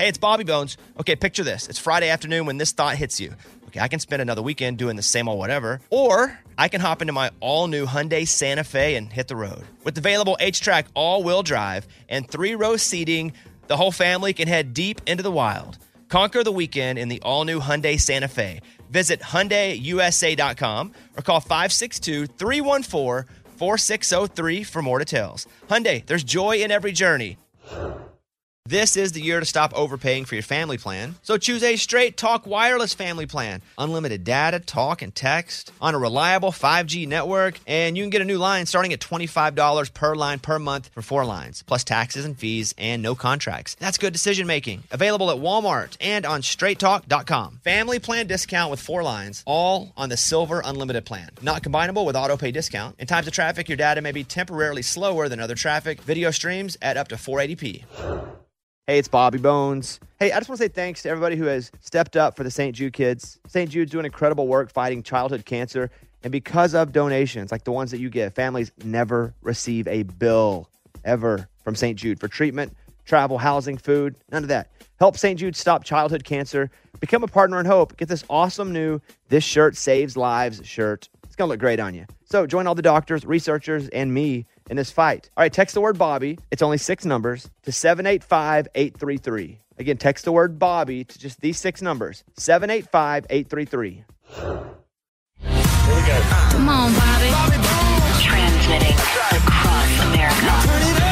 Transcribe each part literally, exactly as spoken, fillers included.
Hey, it's Bobby Bones. Okay, picture this. It's Friday afternoon when this thought hits you. Okay, I can spend another weekend doing the same old whatever, or I can hop into my all-new Hyundai Santa Fe and hit the road. With available H-Track all-wheel drive and three-row seating, the whole family can head deep into the wild. Conquer the weekend in the all-new Hyundai Santa Fe. Visit Hyundai U S A dot com or call five six two, three one four, four six zero three for more details. Hyundai, there's joy in every journey. This is the year to stop overpaying for your family plan. So choose a Straight Talk Wireless family plan. Unlimited data, talk, and text on a reliable five G network. And you can get a new line starting at twenty-five dollars per line per month for four lines, plus taxes and fees and no contracts. That's good decision making. Available at Walmart and on straight talk dot com. Family plan discount with four lines, all on the Silver Unlimited plan. Not combinable with auto pay discount. In times of traffic, your data may be temporarily slower than other traffic. Video streams at up to four eighty p. Hey, it's Bobby Bones. Hey, I just want to say thanks to everybody who has stepped up for the Saint Jude kids. Saint Jude's doing incredible work fighting childhood cancer. And because of donations like the ones that you give, families never receive a bill ever from Saint Jude for treatment, travel, housing, food, none of that. Help Saint Jude stop childhood cancer. Become a partner in hope. Get this awesome new This Shirt Saves Lives shirt. It's going to look great on you. So join all the doctors, researchers, and me in this fight. All right, text the word Bobby. It's only six numbers to seven eight five, eight three three. Again, text the word Bobby to just these six numbers, seven eight five, eight three three. Here we go. Come on, Bobby. Bobby Bones. Transmitting across America. Turn it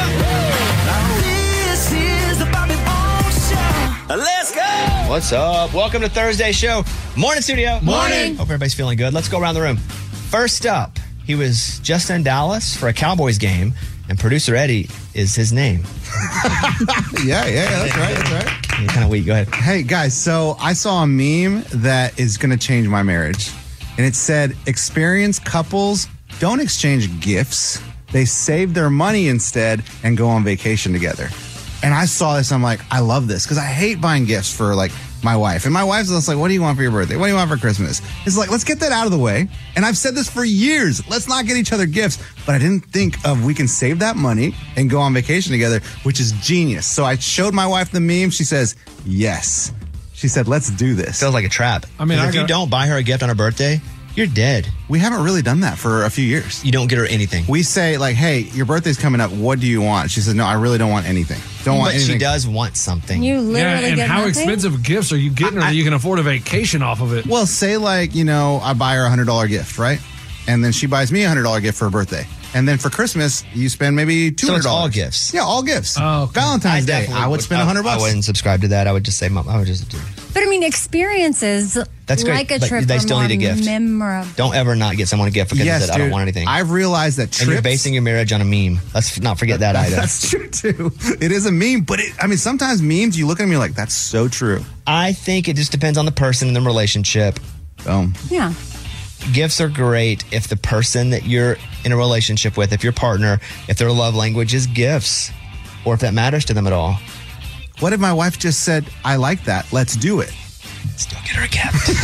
up. This is the Bobby Bones Show. Let's go. What's up? Welcome to Thursday's show. Morning, studio. Morning. Hope everybody's feeling good. Let's go around the room. First up, he was just in Dallas for a Cowboys game, and producer Eddie is his name. yeah, yeah, yeah, that's right, that's right. You're kind of weak. Go ahead. Hey, guys, so I saw a meme that is going to change my marriage. And it said, experienced couples don't exchange gifts. They save their money instead and go on vacation together. And I saw this, I'm like, I love this, because I hate buying gifts for, like, my wife. And my wife's just like, what do you want for your birthday? What do you want for Christmas? It's like, let's get that out of the way. And I've said this for years. Let's not get each other gifts. But I didn't think of we can save that money and go on vacation together, which is genius. So I showed my wife the meme. She says, yes. She said, let's do this. Feels like a trap. I mean, I if got- you don't buy her a gift on her birthday, you're dead. We haven't really done that for a few years. You don't get her anything. We say, like, hey, your birthday's coming up. What do you want? She said, no, I really don't want anything. Don't want But anything. she does want something. You Yeah, literally and get how nothing? expensive gifts are you getting her that you can afford a vacation off of it? Well, say, like, you know, I buy her a one hundred dollars gift, right? And then she buys me a one hundred dollars gift for her birthday. And then for Christmas, you spend maybe two hundred dollars. So it's all gifts. Yeah, all gifts. Oh, okay. Valentine's Day, definitely I would spend one hundred I, bucks. I wouldn't subscribe to that. I would just say, Mom, I would just do it. But I mean, experiences That's great, like a but trip they are still more need a gift. memorable. Don't ever not get someone a gift because yes, they said, I dude. don't want anything. I've realized that trips. and you're basing your marriage on a meme. Let's not forget that either. That's true, too. It is a meme, but it, I mean, sometimes memes, you look at me like, that's so true. I think it just depends on the person and the relationship. Um, Yeah. Gifts are great if the person that you're in a relationship with, if your partner, if their love language is gifts, or if that matters to them at all. What if my wife just said, I like that, let's do it? Still get her a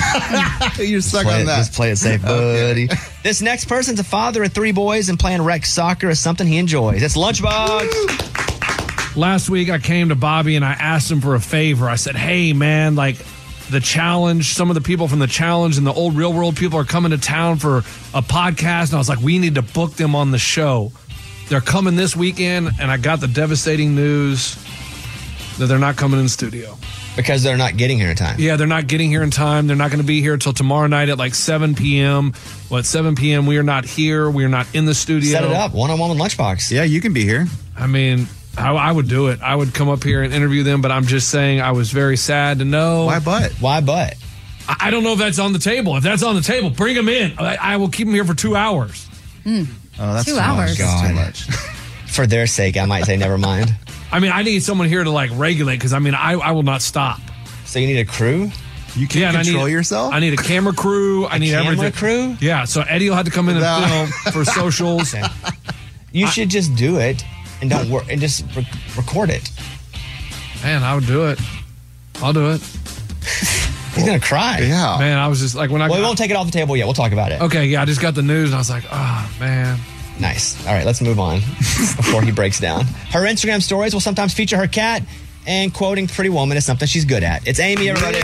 gift. You're stuck play on it, that. Just play it safe, buddy. This next person's a father of three boys, and playing rec soccer is something he enjoys. It's Lunchbox. Last week, I came to Bobby and I asked him for a favor. I said, hey, man, like the challenge, some of the people from the challenge and the old real world people are coming to town for a podcast. And I was like, we need to book them on the show. They're coming this weekend, and I got the devastating news that they're not coming in studio. Because they're not getting here in time. Yeah, they're not getting here in time. They're not going to be here until tomorrow night at like seven p.m. Well, at seven p.m., we are not here. We are not in the studio. Set it up. One-on-one with Lunchbox. Yeah, you can be here. I mean, I, I would do it. I would come up here and interview them, but I'm just saying I was very sad to know. Why but? Why but? I, I don't know if that's on the table. If that's on the table, bring them in. I, I will keep them here for two hours. Oh, that's Two too hours. Much. That's too God. much. For their sake, I might say never mind. I mean, I need someone here to like regulate because I mean, I, I will not stop. So you need a crew? You can't and control I need, yourself? I need a camera crew. I need camera everything. crew? Yeah, so Eddie will have to come in and No. film for socials. You should just do it and don't work and just re- record it. Man, I would do it. I'll do it. He's gonna cry. Yeah. Man, I was just like when I Well, we won't take it off the table yet. We'll talk about it. Okay, yeah, I just got the news and I was like, oh man. Nice. All right, let's move on before he breaks down. Her Instagram stories will sometimes feature her cat, and quoting Pretty Woman is something she's good at. It's Amy, everybody.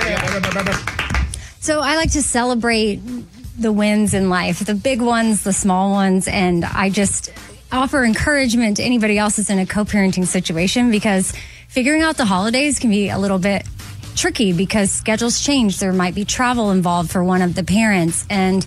So I like to celebrate the wins in life, the big ones, the small ones, and I just offer encouragement to anybody else that's in a co-parenting situation, because figuring out the holidays can be a little bit tricky because schedules change. There might be travel involved for one of the parents, and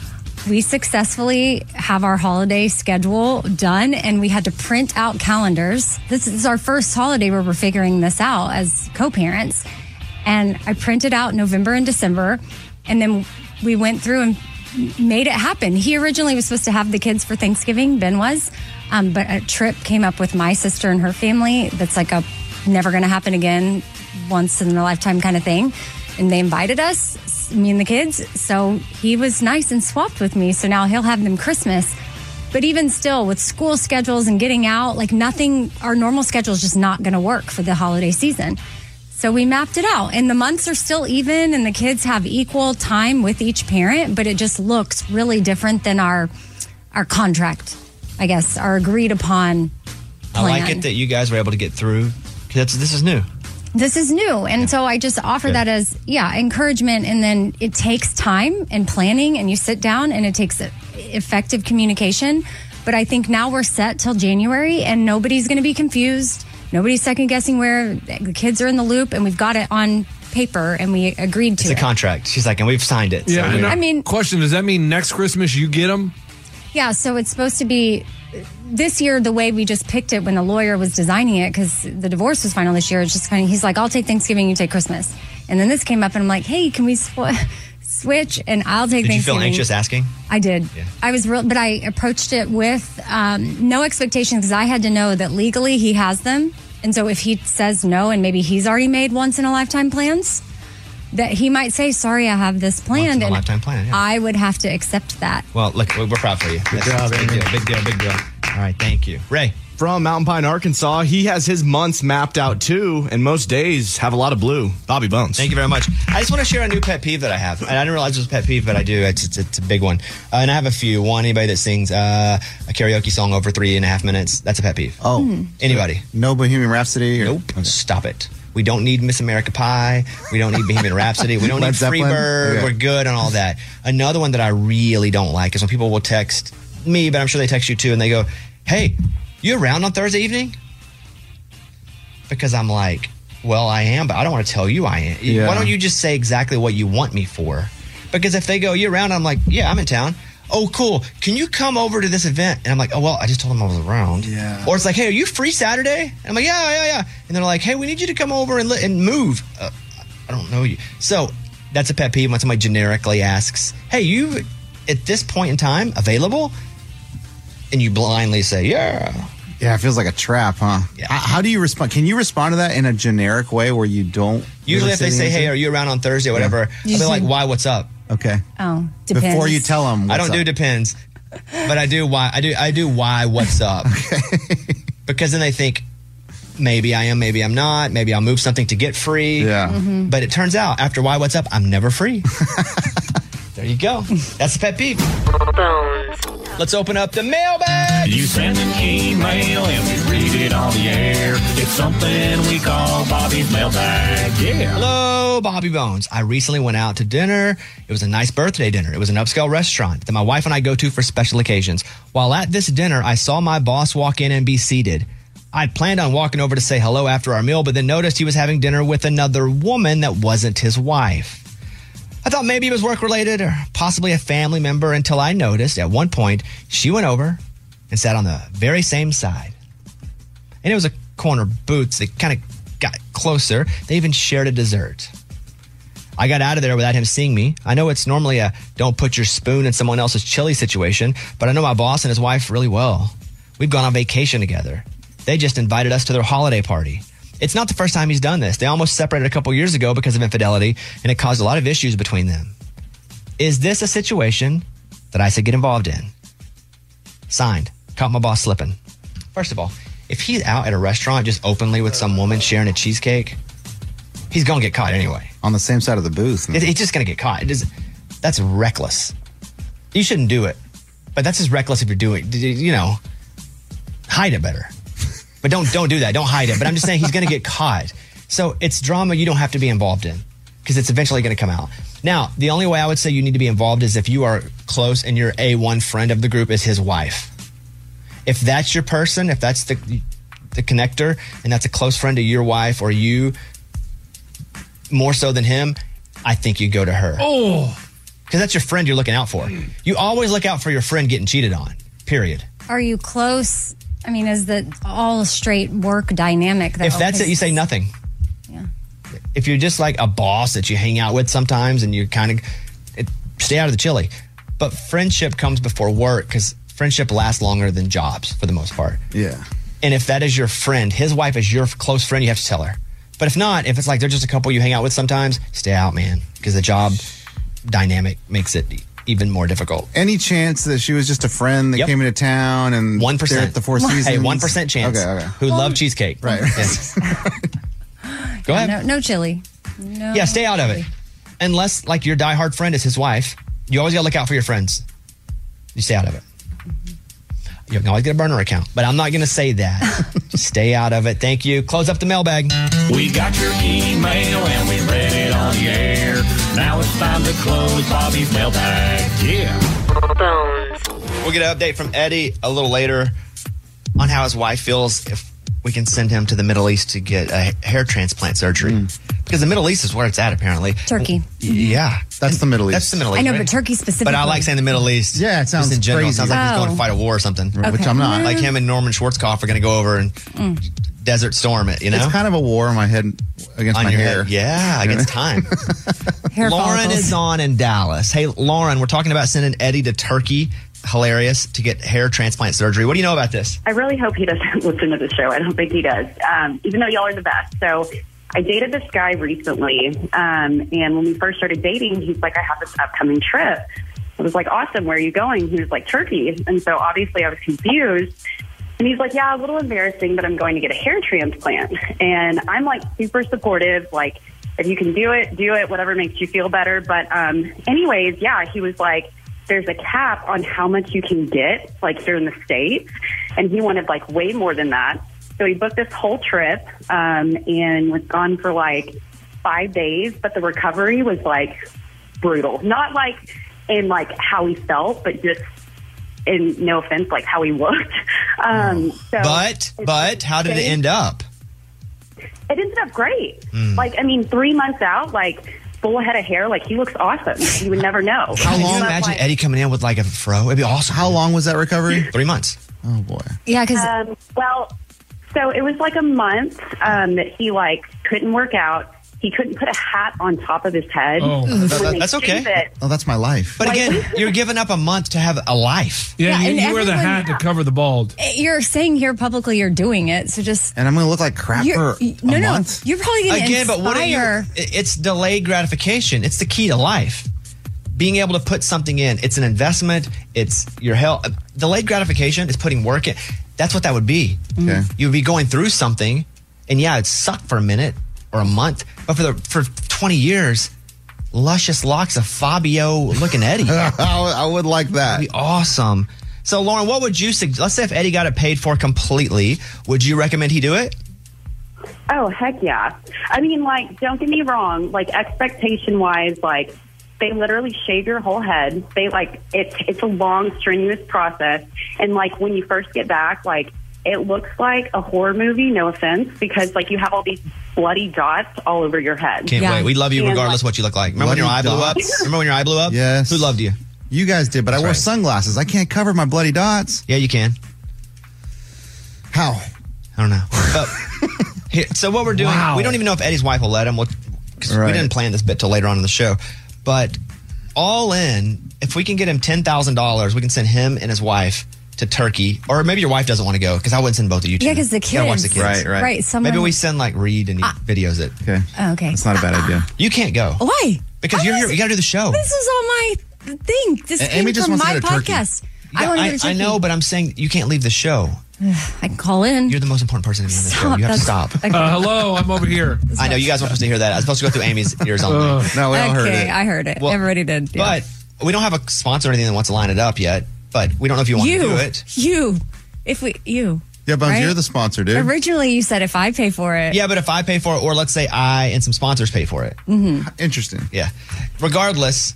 we successfully have our holiday schedule done, and we had to print out calendars. This is our first holiday where we're figuring this out as co-parents. And I printed out November and December, and then we went through and made it happen. He originally was supposed to have the kids for Thanksgiving, Ben was, um, but a trip came up with my sister and her family that's like a never going to happen again, once in a lifetime kind of thing. And they invited us, me and the kids. So he was nice and swapped with me. So now he'll have them Christmas. But even still, with school schedules and getting out, like nothing, our normal schedule is just not going to work for the holiday season. So we mapped it out, and the months are still even, and the kids have equal time with each parent, but it just looks really different than our our contract, I guess, our agreed upon plan. I like it that you guys were able to get through, because this is new. This is new. And yeah. so I just offer Good. that as, yeah, encouragement. And then it takes time and planning, and you sit down, and it takes effective communication. But I think now we're set till January, and nobody's going to be confused. Nobody's second guessing where the kids are in the loop, and we've got it on paper, and we agreed to it's it. It's a contract. She's like, and we've signed it. Yeah, so and I mean, question, does that mean next Christmas you get them? Yeah, so it's supposed to be this year the way we just picked it when the lawyer was designing it, because the divorce was final this year. It's just kind of, he's like, I'll take Thanksgiving, you take Christmas. And then this came up, and I'm like, hey, can we sw- switch? And I'll take did Thanksgiving. Did you feel anxious asking? I did. Yeah. I was real, but I approached it with um, no expectations, because I had to know that legally he has them. And so if he says no, and maybe he's already made once in a lifetime plans, that he might say, sorry, I have this planned. Once in a lifetime plan, yeah. I would have to accept that. Well, look, we're proud for you. Good That's, job, that's big Amy. deal, big deal, big deal. All right, thank you. Ray. From Mountain Pine, Arkansas, he has his months mapped out too, and most days have a lot of blue. Bobby Bones. Thank you very much. I just want to share a new pet peeve that I have. And I didn't realize it was a pet peeve, but I do. It's it's, it's a big one. Uh, and I have a few. One, anybody that sings uh, a karaoke song over three and a half minutes, that's a pet peeve. Oh. Hmm. Anybody? No Bohemian Rhapsody? Or, Nope. Okay. Stop it. We don't need Miss America Pie. We don't need Bohemian Rhapsody. We don't Led need Zeppelin? Freebird. Okay. We're good on all that. Another one that I really don't like is when people will text me, but I'm sure they text you too, and they go, hey, you around on Thursday evening? Because I'm like, well, I am, but I don't want to tell you I am. Yeah. Why don't you just say exactly what you want me for? Because if they go, you around, I'm like, yeah, I'm in town. Oh, cool. Can you come over to this event? And I'm like, oh, well, I just told them I was around. Yeah. Or it's like, hey, are you free Saturday? And I'm like, yeah, yeah, yeah. And they're like, hey, we need you to come over and, li- and move. Uh, I don't know you. So that's a pet peeve when somebody generically asks, hey, you at this point in time available? And you blindly say, yeah. Yeah, it feels like a trap, huh? Yeah. How, how do you respond? Can you respond to that in a generic way where you don't? Usually really if they the say, answer? hey, are you around on Thursday or whatever, You I'll be like, say- why, what's up? Okay. Oh, depends. Before you tell them, I don't do depends, but I do why. I do I do why. What's up? Because then they think maybe I am, maybe I'm not. Maybe I'll move something to get free. Yeah. Mm-hmm. But it turns out after why. What's up? I'm never free. There you go. That's the pet peeve. Let's open up the mailbag. You send an email and we read it on the air. It's something we call Bobby's mailbag. Yeah. Hello, Bobby Bones. I recently went out to dinner. It was a nice birthday dinner. It was an upscale restaurant that my wife and I go to for special occasions. While at this dinner, I saw my boss walk in and be seated. I'd planned on walking over to say hello after our meal, but then noticed he was having dinner with another woman that wasn't his wife. I thought maybe it was work-related or possibly a family member until I noticed at one point she went over and sat on the very same side. And it was a corner booth. They kind of got closer. They even shared a dessert. I got out of there without him seeing me. I know it's normally a don't put your spoon in someone else's chili situation, but I know my boss and his wife really well. We've gone on vacation together. They just invited us to their holiday party. It's not the first time he's done this. They almost separated a couple years ago because of infidelity, and it caused a lot of issues between them. Is this a situation that I should get involved in? Signed. Caught my boss slipping. First of all, if he's out at a restaurant just openly with some woman sharing a cheesecake, he's going to get caught anyway. On the same side of the booth. It, he's just going to get caught. It is, that's reckless. You shouldn't do it. But that's just reckless if you're doing it. You know, hide it better. But don't don't do that. Don't hide it. But I'm just saying he's going to get caught. So it's drama you don't have to be involved in because it's eventually going to come out. Now, the only way I would say you need to be involved is if you are close and your A one friend of the group is his wife. If that's your person, if that's the the connector and that's a close friend of your wife or you more so than him, I think you go to her. Oh. Because that's your friend you're looking out for. You always look out for your friend getting cheated on, period. Are you close? I mean, is the all straight work dynamic? Though? If that's it, you say nothing. Yeah. If you're just like a boss that you hang out with sometimes and you kind of it, stay out of the chili. But friendship comes before work because friendship lasts longer than jobs for the most part. Yeah. And if that is your friend, his wife is your close friend, you have to tell her. But if not, if it's like they're just a couple you hang out with sometimes, stay out, man, because the job dynamic makes it even more difficult. Any chance that she was just a friend that Yep. came into town and one they're percent at the Four Seasons? Hey, one percent chance. Okay, okay. Who love cheesecake? Right. Yes. Go ahead. No, no chili. No Yeah, stay out of it. chili. Unless like your diehard friend is his wife, you always gotta look out for your friends. You stay out of it. You can always get a burner account, but I'm not gonna say that. Just stay out of it. Thank you. Close up the mailbag. We got your email and we read it on the air. Now it's time to close Bobby's mailbag. Yeah. We'll get an update from Eddie a little later on how his wife feels if we can send him to the Middle East to get a hair transplant surgery. Mm. Because the Middle East is where it's at, apparently. Turkey. Y- Yeah. That's the Middle East. That's the Middle East. I know, right? but Turkey specifically. But I like saying the Middle East. Yeah, it sounds Just in general. crazy. Sounds like he's going Oh. to fight a war or something. Which I'm not. Like him and Norman Schwarzkopf are going to go over and desert storm it, you know? It's kind of a war in my head against on my your hair. head. Yeah, against time. Hair Lauren follicles. is on in Dallas. Hey, Lauren, we're talking about sending Eddie to Turkey. Hilarious to get hair transplant surgery. What do you know about this? I really hope he doesn't listen to the show. I don't think he does, um, even though y'all are the best. So I dated this guy recently, um, and when we first started dating, he's like, I have this upcoming trip. I was like, awesome, where are you going? He was like, Turkey. And so obviously I was confused. And he's like, yeah, a little embarrassing, but I'm going to get a hair transplant. And I'm like super supportive, like, if you can do it, do it, whatever makes you feel better. But um, anyways, yeah, he was like, there's a cap on how much you can get, like here in the States. And he wanted like way more than that. So he booked this whole trip um, and was gone for like five days. But the recovery was like brutal. Not like in like how he felt, but just in, no offense, like how he looked. Um, so But, but, how did it end up? It ended up great. Like, I mean, three months out, like, full head of hair, like, he looks awesome. You would never know. How long? Can you But, imagine like, Eddie coming in with like a fro? It'd be awesome. How long was that recovery? Three months. Oh, boy. Yeah, because Um, well, so it was like a month um, that he, like, couldn't work out. He couldn't put a hat on top of his head. Oh. When they That's okay. shave it- Oh, that's my life. But again, you're giving up a month to have a life. Yeah, Yeah, you, and you wear the everyone- hat to cover the bald. you're saying here publicly you're doing it, so just and I'm going to look like crap you're, for a no, no, month? you're probably going to Again, but what are you? inspire. It's delayed gratification. It's the key to life. Being able to put something in. It's an investment. It's your health. Delayed gratification is putting work in. That's what that would be. Okay. You would be going through something, and yeah, it sucked for a minute or a month, but for the for twenty years, luscious locks of Fabio looking Eddie. That'd I, I would like that. be awesome. So, Lauren, what would you suggest? Let's say if Eddie got it paid for completely, would you recommend he do it? Oh, heck yeah. I mean, like, don't get me wrong. Like, expectation-wise, like, they literally shave your whole head. They, like, it's it's a long, strenuous process. And, like, when you first get back, like, it looks like a horror movie, no offense, because, like, you have all these bloody dots all over your head. Can't Yeah. wait. We love you And, regardless like- what you look like. Remember when your eye Bloody blew up? dots. Remember when your eye blew up? Yes. Who loved you? You guys did, but I wore right. sunglasses. I can't cover my bloody dots. Yeah, you can. How? I don't know. But here, so what we're doing, Wow. we don't even know if Eddie's wife will let him. We'll, 'cause Right. We didn't plan this bit till later on in the show. But all in, if we can get him ten thousand dollars, we can send him and his wife to Turkey. Or maybe your wife doesn't want to go, because I wouldn't send both of you two. Yeah, because the You kids. gotta watch the kids. Right, right. Right. Someone, Maybe we send like Reed and he videos it. Okay. Oh, okay. That's not a bad idea. You can't go. Why? Because I you're was- here. You got to do the show. This is all my thing. This A- came Amy just from wants to my go to Turkey. podcast. I Yeah, want to I, go to Turkey. I know, but I'm saying you can't leave the show. I can call in. You're the most important person to me on the show. Stop. You have to That's- stop. Okay. Uh, hello, I'm over here. I know you guys weren't supposed to hear that. I was supposed to go through Amy's ears only. Uh, No, we all heard okay, it. I heard it. Well, Everybody did. Yeah. But we don't have a sponsor or anything that wants to line it up yet. But we don't know if you want you, to do it. you, if we, you. Yeah, Bones, Right? you're the sponsor, dude. Originally, you said if I pay for it. Yeah, but if I pay for it, or let's say I and some sponsors pay for it. Mm-hmm. Interesting. Yeah. Regardless,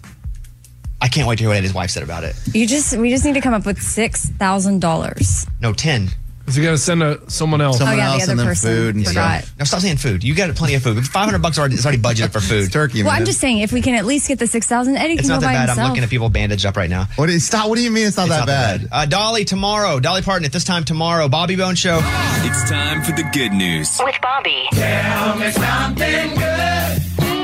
I can't wait to hear what Eddie's wife said about it. You just we just need to come up with six thousand dollars. No, ten. So you got to send a, someone else. Someone Oh, yeah, the else other and then person. food and Forgot. stuff. No, stop saying food. You got plenty of food. five hundred bucks already, it's already budgeted for food. It's turkey, Well, man. I'm just saying if we can at least get the six thousand, Eddie It's can not go that by bad. himself. I'm looking at people bandaged up right now. What do you, stop. What do you mean it's not It's that not bad? that bad. Uh, Dolly tomorrow. Dolly Parton at this time tomorrow. Bobby Bone Show. It's time for the good news. With Bobby. Tell me something good.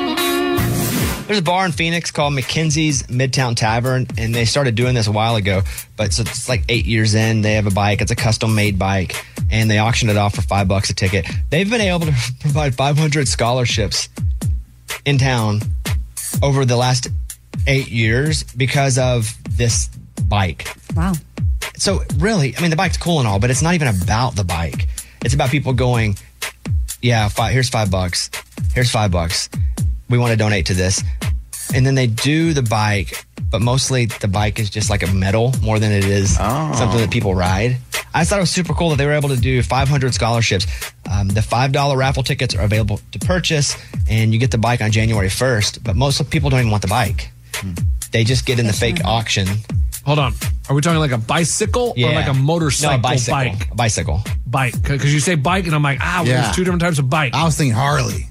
There's a bar in Phoenix called McKenzie's Midtown Tavern, and they started doing this a while ago, but so it's like eight years in. They have a bike. It's a custom-made bike, and they auctioned it off for five bucks a ticket. They've been able to provide five hundred scholarships in town over the last eight years because of this bike. Wow. So really, I mean, the bike's cool and all, but it's not even about the bike. It's about people going, yeah, five, here's five bucks. Here's five bucks. We want to donate to this. And then they do the bike, but mostly the bike is just like a medal more than it is Oh. something that people ride. I thought it was super cool that they were able to do five hundred scholarships. Um, the five dollar raffle tickets are available to purchase, and you get the bike on January first, but most people don't even want the bike. They just get in the fake auction. Hold on. Are we talking like a bicycle or like a motorcycle no, a bicycle. bike? A bicycle. Bike. Because you say bike, and I'm like, ah, well, Yeah. there's two different types of bike. I was thinking Harley.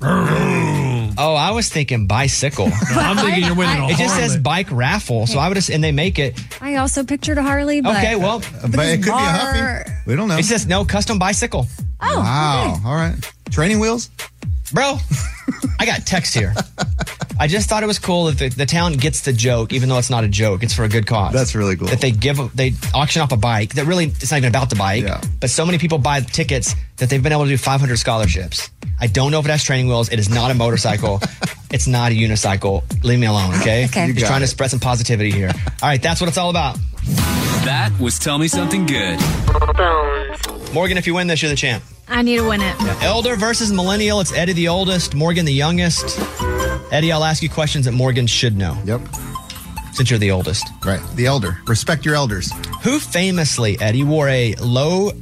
Oh, I was thinking bicycle. No, I'm thinking you're winning a It just says Harley. bike raffle, so I would have, and they make it. I also pictured a Harley, but Okay, well, But it could be a bar- Huffy. We don't know. it says no custom bicycle. Oh, Wow. okay. All right. Training wheels? Bro, I got text here. I just thought it was cool that the, the town gets the joke, even though it's not a joke. It's for a good cause. That's really cool. That they give, they auction off a bike that really, it's not even about the bike. Yeah. But so many people buy tickets that they've been able to do five hundred scholarships. I don't know if it has training wheels. It is not a motorcycle. It's not a unicycle. Leave me alone, okay? Okay. You Just got trying to it. spread some positivity here. All right, that's what it's all about. That was Tell Me Something Good. Morgan, if you win this, you're the champ. I need to win it. Elder versus millennial. It's Eddie the oldest, Morgan the youngest. Eddie, I'll ask you questions that Morgan should know Yep. since you're the oldest. Right. The elder. Respect your elders. Who famously, Eddie, wore a low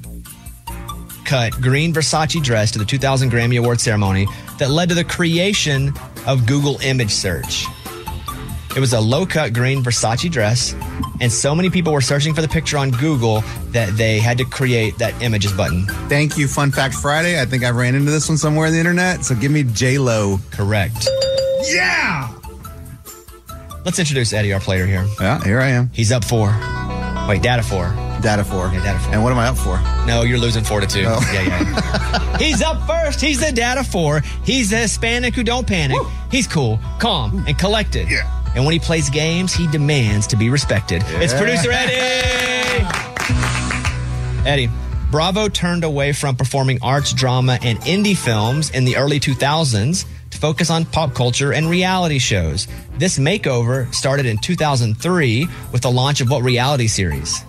cut green Versace dress to the two thousand Grammy Award ceremony that led to the creation of Google image search? It was a low cut green Versace dress, and so many people were searching for the picture on Google that they had to create that images button. Thank you, Fun Fact Friday. I think I ran into this one somewhere on the internet. So give me J-Lo. Correct. Yeah. Let's introduce Eddie, our player here. Yeah, here I am. He's up four. Wait, data four. Data four. Yeah, data four. And what am I up for? No, you're losing four to two. Oh. Yeah, yeah. He's up first. He's the data four. He's the Hispanic who don't panic. He's cool, calm, and collected. Yeah. And when he plays games, he demands to be respected. It's producer Eddie. Eddie, Bravo turned away from performing arts, drama, and indie films in the early two thousands to focus on pop culture and reality shows. This makeover started in two thousand three with the launch of what reality series?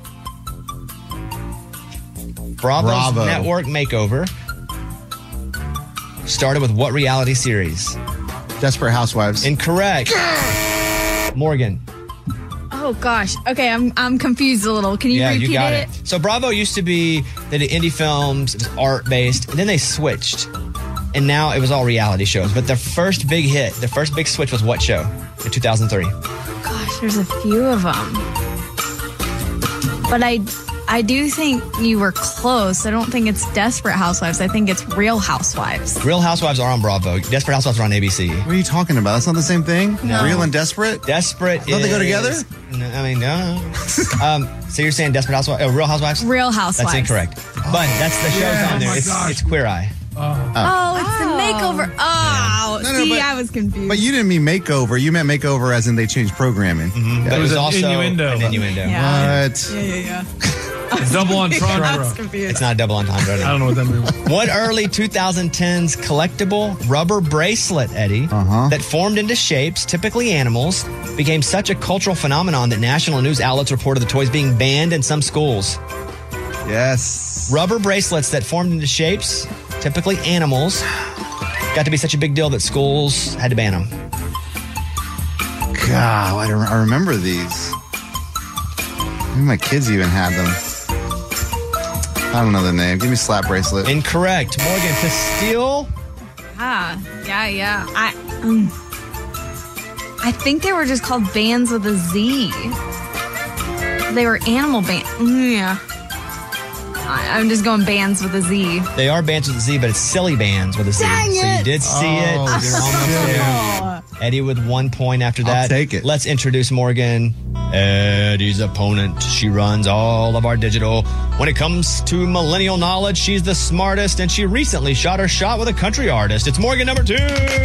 Bravo's Bravo. network makeover started with what reality series? Desperate Housewives. Incorrect. Morgan. Oh gosh. Okay, I'm I'm confused a little. Can you Yeah, repeat you got it? it. So Bravo used to be they did indie films, it was art based, and then they switched. And now it was all reality shows. But their first big hit, their first big switch was what show in two thousand three? Gosh, there's a few of them. But I I do think you were close. I don't think it's Desperate Housewives. I think it's Real Housewives. Real Housewives are on Bravo. Desperate Housewives are on A B C. What are you talking about? That's not the same thing? No. Real and Desperate? Desperate Don't they go together? is- No, I mean, no. um, so you're saying Desperate Housewives? Oh, Real Housewives? Real Housewives. That's incorrect. But that's the show's Yeah. on there. Oh my it's, gosh. it's Queer Eye. Oh, it's the makeover. Oh, No, no, see, but- I was confused. But you didn't mean makeover. You meant makeover as in they changed programming. But it was an also innuendo. an innuendo. Yeah. What? yeah, yeah, yeah. Double I was entendre. confused. It's not a double entendre. I don't know what that means. What early twenty tens collectible rubber bracelet, Eddie, Uh-huh. that formed into shapes, typically animals, became such a cultural phenomenon that national news outlets reported the toys being banned in some schools? Yes. Rubber bracelets that formed into shapes, typically animals, got to be such a big deal that schools had to ban them. God, I, don't, I remember these. Maybe my kids even had them. I don't know the name. Give me Slap Bracelet. Incorrect. Morgan, to steal. Ah, yeah, yeah. I um, I think they were just called bands with a Z. They were animal band. Yeah. I, I'm just going bands with a Z. They are bands with a Z, but it's silly bands with a Z. Dang so it. you did see Oh, it. You're almost there. Eddie with one point after that. I'll take it. Let's introduce Morgan, Eddie's opponent. She runs all of our digital. When it comes to millennial knowledge, she's the smartest, and she recently shot her shot with a country artist. It's Morgan number two.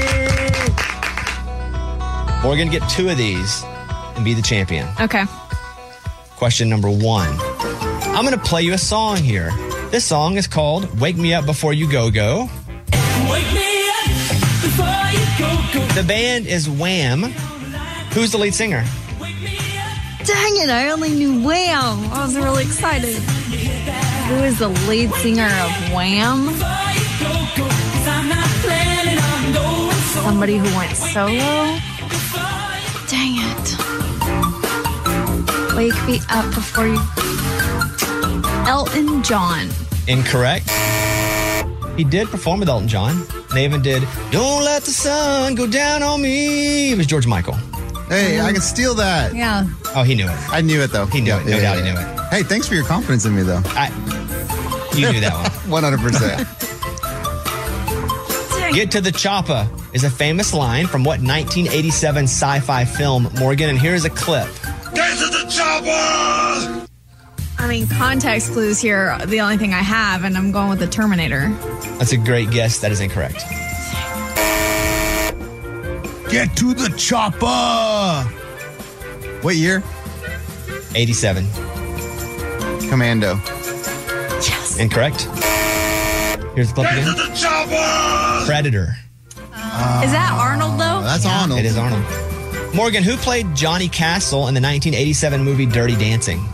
Morgan, get two of these and be the champion. Okay. Question number one. I'm going to play you a song here. This song is called Wake Me Up Before You Go Go. Wake me up before you go, go. The band is Wham. Who's the lead singer? Dang it, I only knew Wham. I was really excited. Who is the lead singer of Wham? Somebody who went solo? Dang it. Wake me up before you... Elton John. Incorrect. He did perform with Elton John. They even did Don't Let the Sun Go Down on Me. It was George Michael. Hey, I can steal that. Yeah. Oh, he knew it. I knew it, though. He knew it. No doubt he knew it. Hey, thanks for your confidence in me, though. I, you knew that one. one hundred percent. Get to the chopper is a famous line from what nineteen eighty-seven sci-fi film, Morgan? And here's a clip. Get to the chopper! I mean, context clues here are the only thing I have, and I'm going with the Terminator. That's a great guess. That is incorrect. Get to the chopper! What year? eighty-seven. Commando. Yes. Incorrect. Here's the clip Get to again. the chopper! Predator. Is that Arnold, though? That's Arnold. It is Arnold. Morgan, who played Johnny Castle in the nineteen eighty-seven movie Dirty Dancing?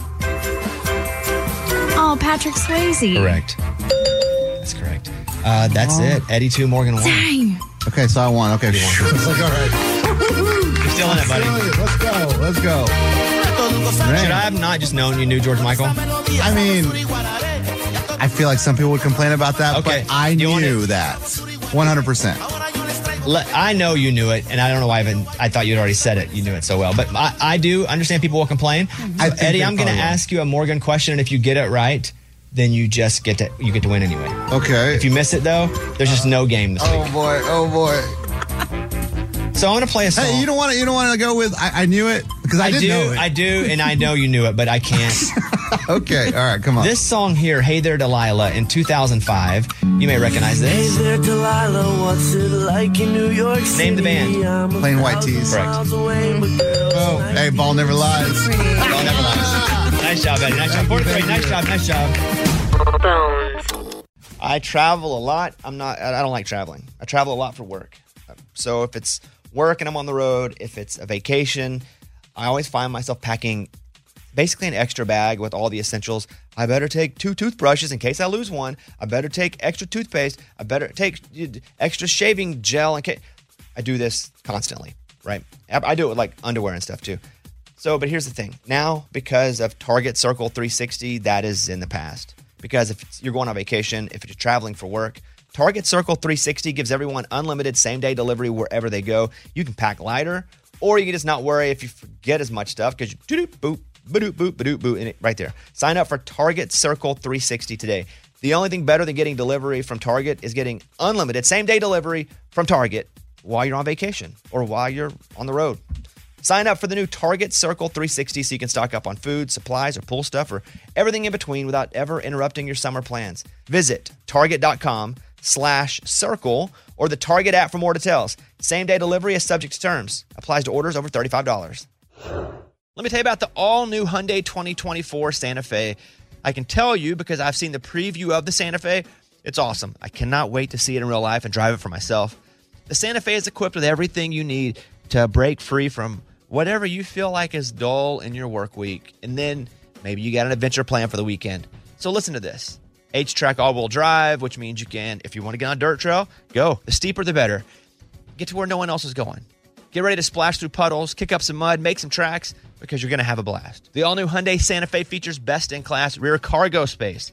Oh, Patrick Swayze. Correct. That's correct. Uh, that's Oh. it. Eddie two, Morgan one. Dang. Okay, so I won. Okay, You won. it's like, all right. You're still in it, buddy. Let's go. Let's go. Should I have not just known you knew George Michael? I mean, I feel like some people would complain about that, Okay. but I You want knew it? that. one hundred percent. Le- I know you knew it, and I don't know why I even I thought you'd already said it. You knew it so well, but I, I do understand people will complain. I So, think Eddie, they I'm going to probably will. ask you a Morgan question, and if you get it right, then you just get to you get to win anyway. Okay. If you miss it though, there's just no game this Oh week. boy, oh boy. So I'm going to play a song. Hey, you don't want to. You don't want to go with. I, I knew it because I, I didn't do, know it. I do, and I know you knew it, but I can't. Okay, all right, come on. This song here, Hey There Delilah, in two thousand five, you may recognize this. Hey there, Delilah, what's it like in New York City? Name the band. I'm a Plain White thousand Tees. Correct. miles away, but girls Oh, like hey, ball never lies. Oh, never mind. Nice job, Eddie. Nice job. Fourth grade. Nice job. Nice job. I travel a lot. I'm not. I don't like traveling. I travel a lot for work. So if it's work and I'm on the road, if it's a vacation, I always find myself packing basically an extra bag with all the essentials. I better take two toothbrushes in case I lose one. I better take extra toothpaste. I better take extra shaving gel in case. I do this constantly, right? I do it with like underwear and stuff too. So, but here's the thing. Now, because of Target Circle three sixty, that is in the past. Because if it's, you're going on vacation, if you're traveling for work, Target Circle three sixty gives everyone unlimited same-day delivery wherever they go. You can pack lighter, or you can just not worry if you forget as much stuff because you do-doop, boop, ba-doop, boop, ba-doop, boop, and it right there. Sign up for Target Circle three sixty today. The only thing better than getting delivery from Target is getting unlimited same-day delivery from Target while you're on vacation or while you're on the road. Sign up for the new Target Circle three sixty so you can stock up on food, supplies, or pool stuff, or everything in between without ever interrupting your summer plans. Visit target.com slash circle or the Target app for more details. Same-day delivery is subject to terms. Applies to orders over thirty-five dollars. Let me tell you about the all-new Hyundai twenty twenty-four Santa Fe. I can tell you because I've seen the preview of the Santa Fe. It's awesome. I cannot wait to see it in real life and drive it for myself. The Santa Fe is equipped with everything you need to break free from whatever you feel like is dull in your work week. And then maybe you got an adventure plan for the weekend. So listen to this. H-Track all-wheel drive, which means you can, if you want to get on a dirt trail, go. The steeper, the better. Get to where no one else is going. Get ready to splash through puddles, kick up some mud, make some tracks, because you're going to have a blast. The all-new Hyundai Santa Fe features best-in-class rear cargo space.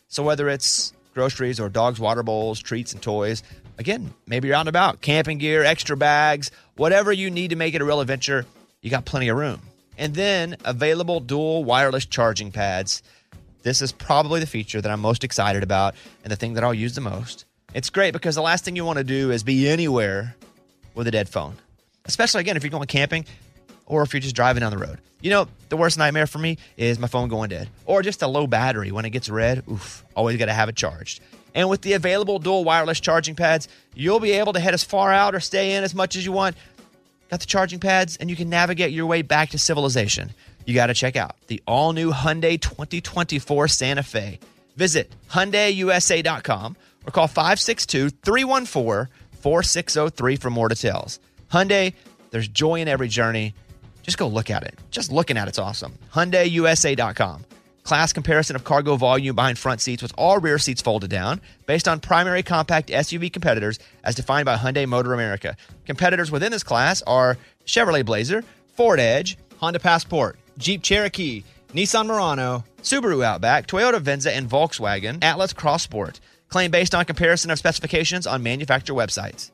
So whether it's groceries or dogs' water bowls, treats, and toys, again, maybe you're out and about, camping gear, extra bags, whatever you need to make it a real adventure, you got plenty of room. And then available dual wireless charging pads. This is probably the feature that I'm most excited about and the thing that I'll use the most. It's great because the last thing you want to do is be anywhere with a dead phone, especially, again, if you're going camping or if you're just driving down the road. You know, the worst nightmare for me is my phone going dead or just a low battery. When it gets red, oof, always got to have it charged. And with the available dual wireless charging pads, you'll be able to head as far out or stay in as much as you want. Got the charging pads, and you can navigate your way back to civilization. You got to check out the all-new Hyundai twenty twenty-four Santa Fe. Visit Hyundai U S A dot com or call five six two, three one four, four six zero three for more details. Hyundai, there's joy in every journey. Just go look at it. Just looking at it's awesome. Hyundai U S A dot com. Class comparison of cargo volume behind front seats with all rear seats folded down based on primary compact S U V competitors as defined by Hyundai Motor America. Competitors within this class are Chevrolet Blazer, Ford Edge, Honda Passport, Jeep Cherokee, Nissan Murano, Subaru Outback, Toyota Venza, and Volkswagen Atlas Cross Sport. Claim based on comparison of specifications on manufacturer websites.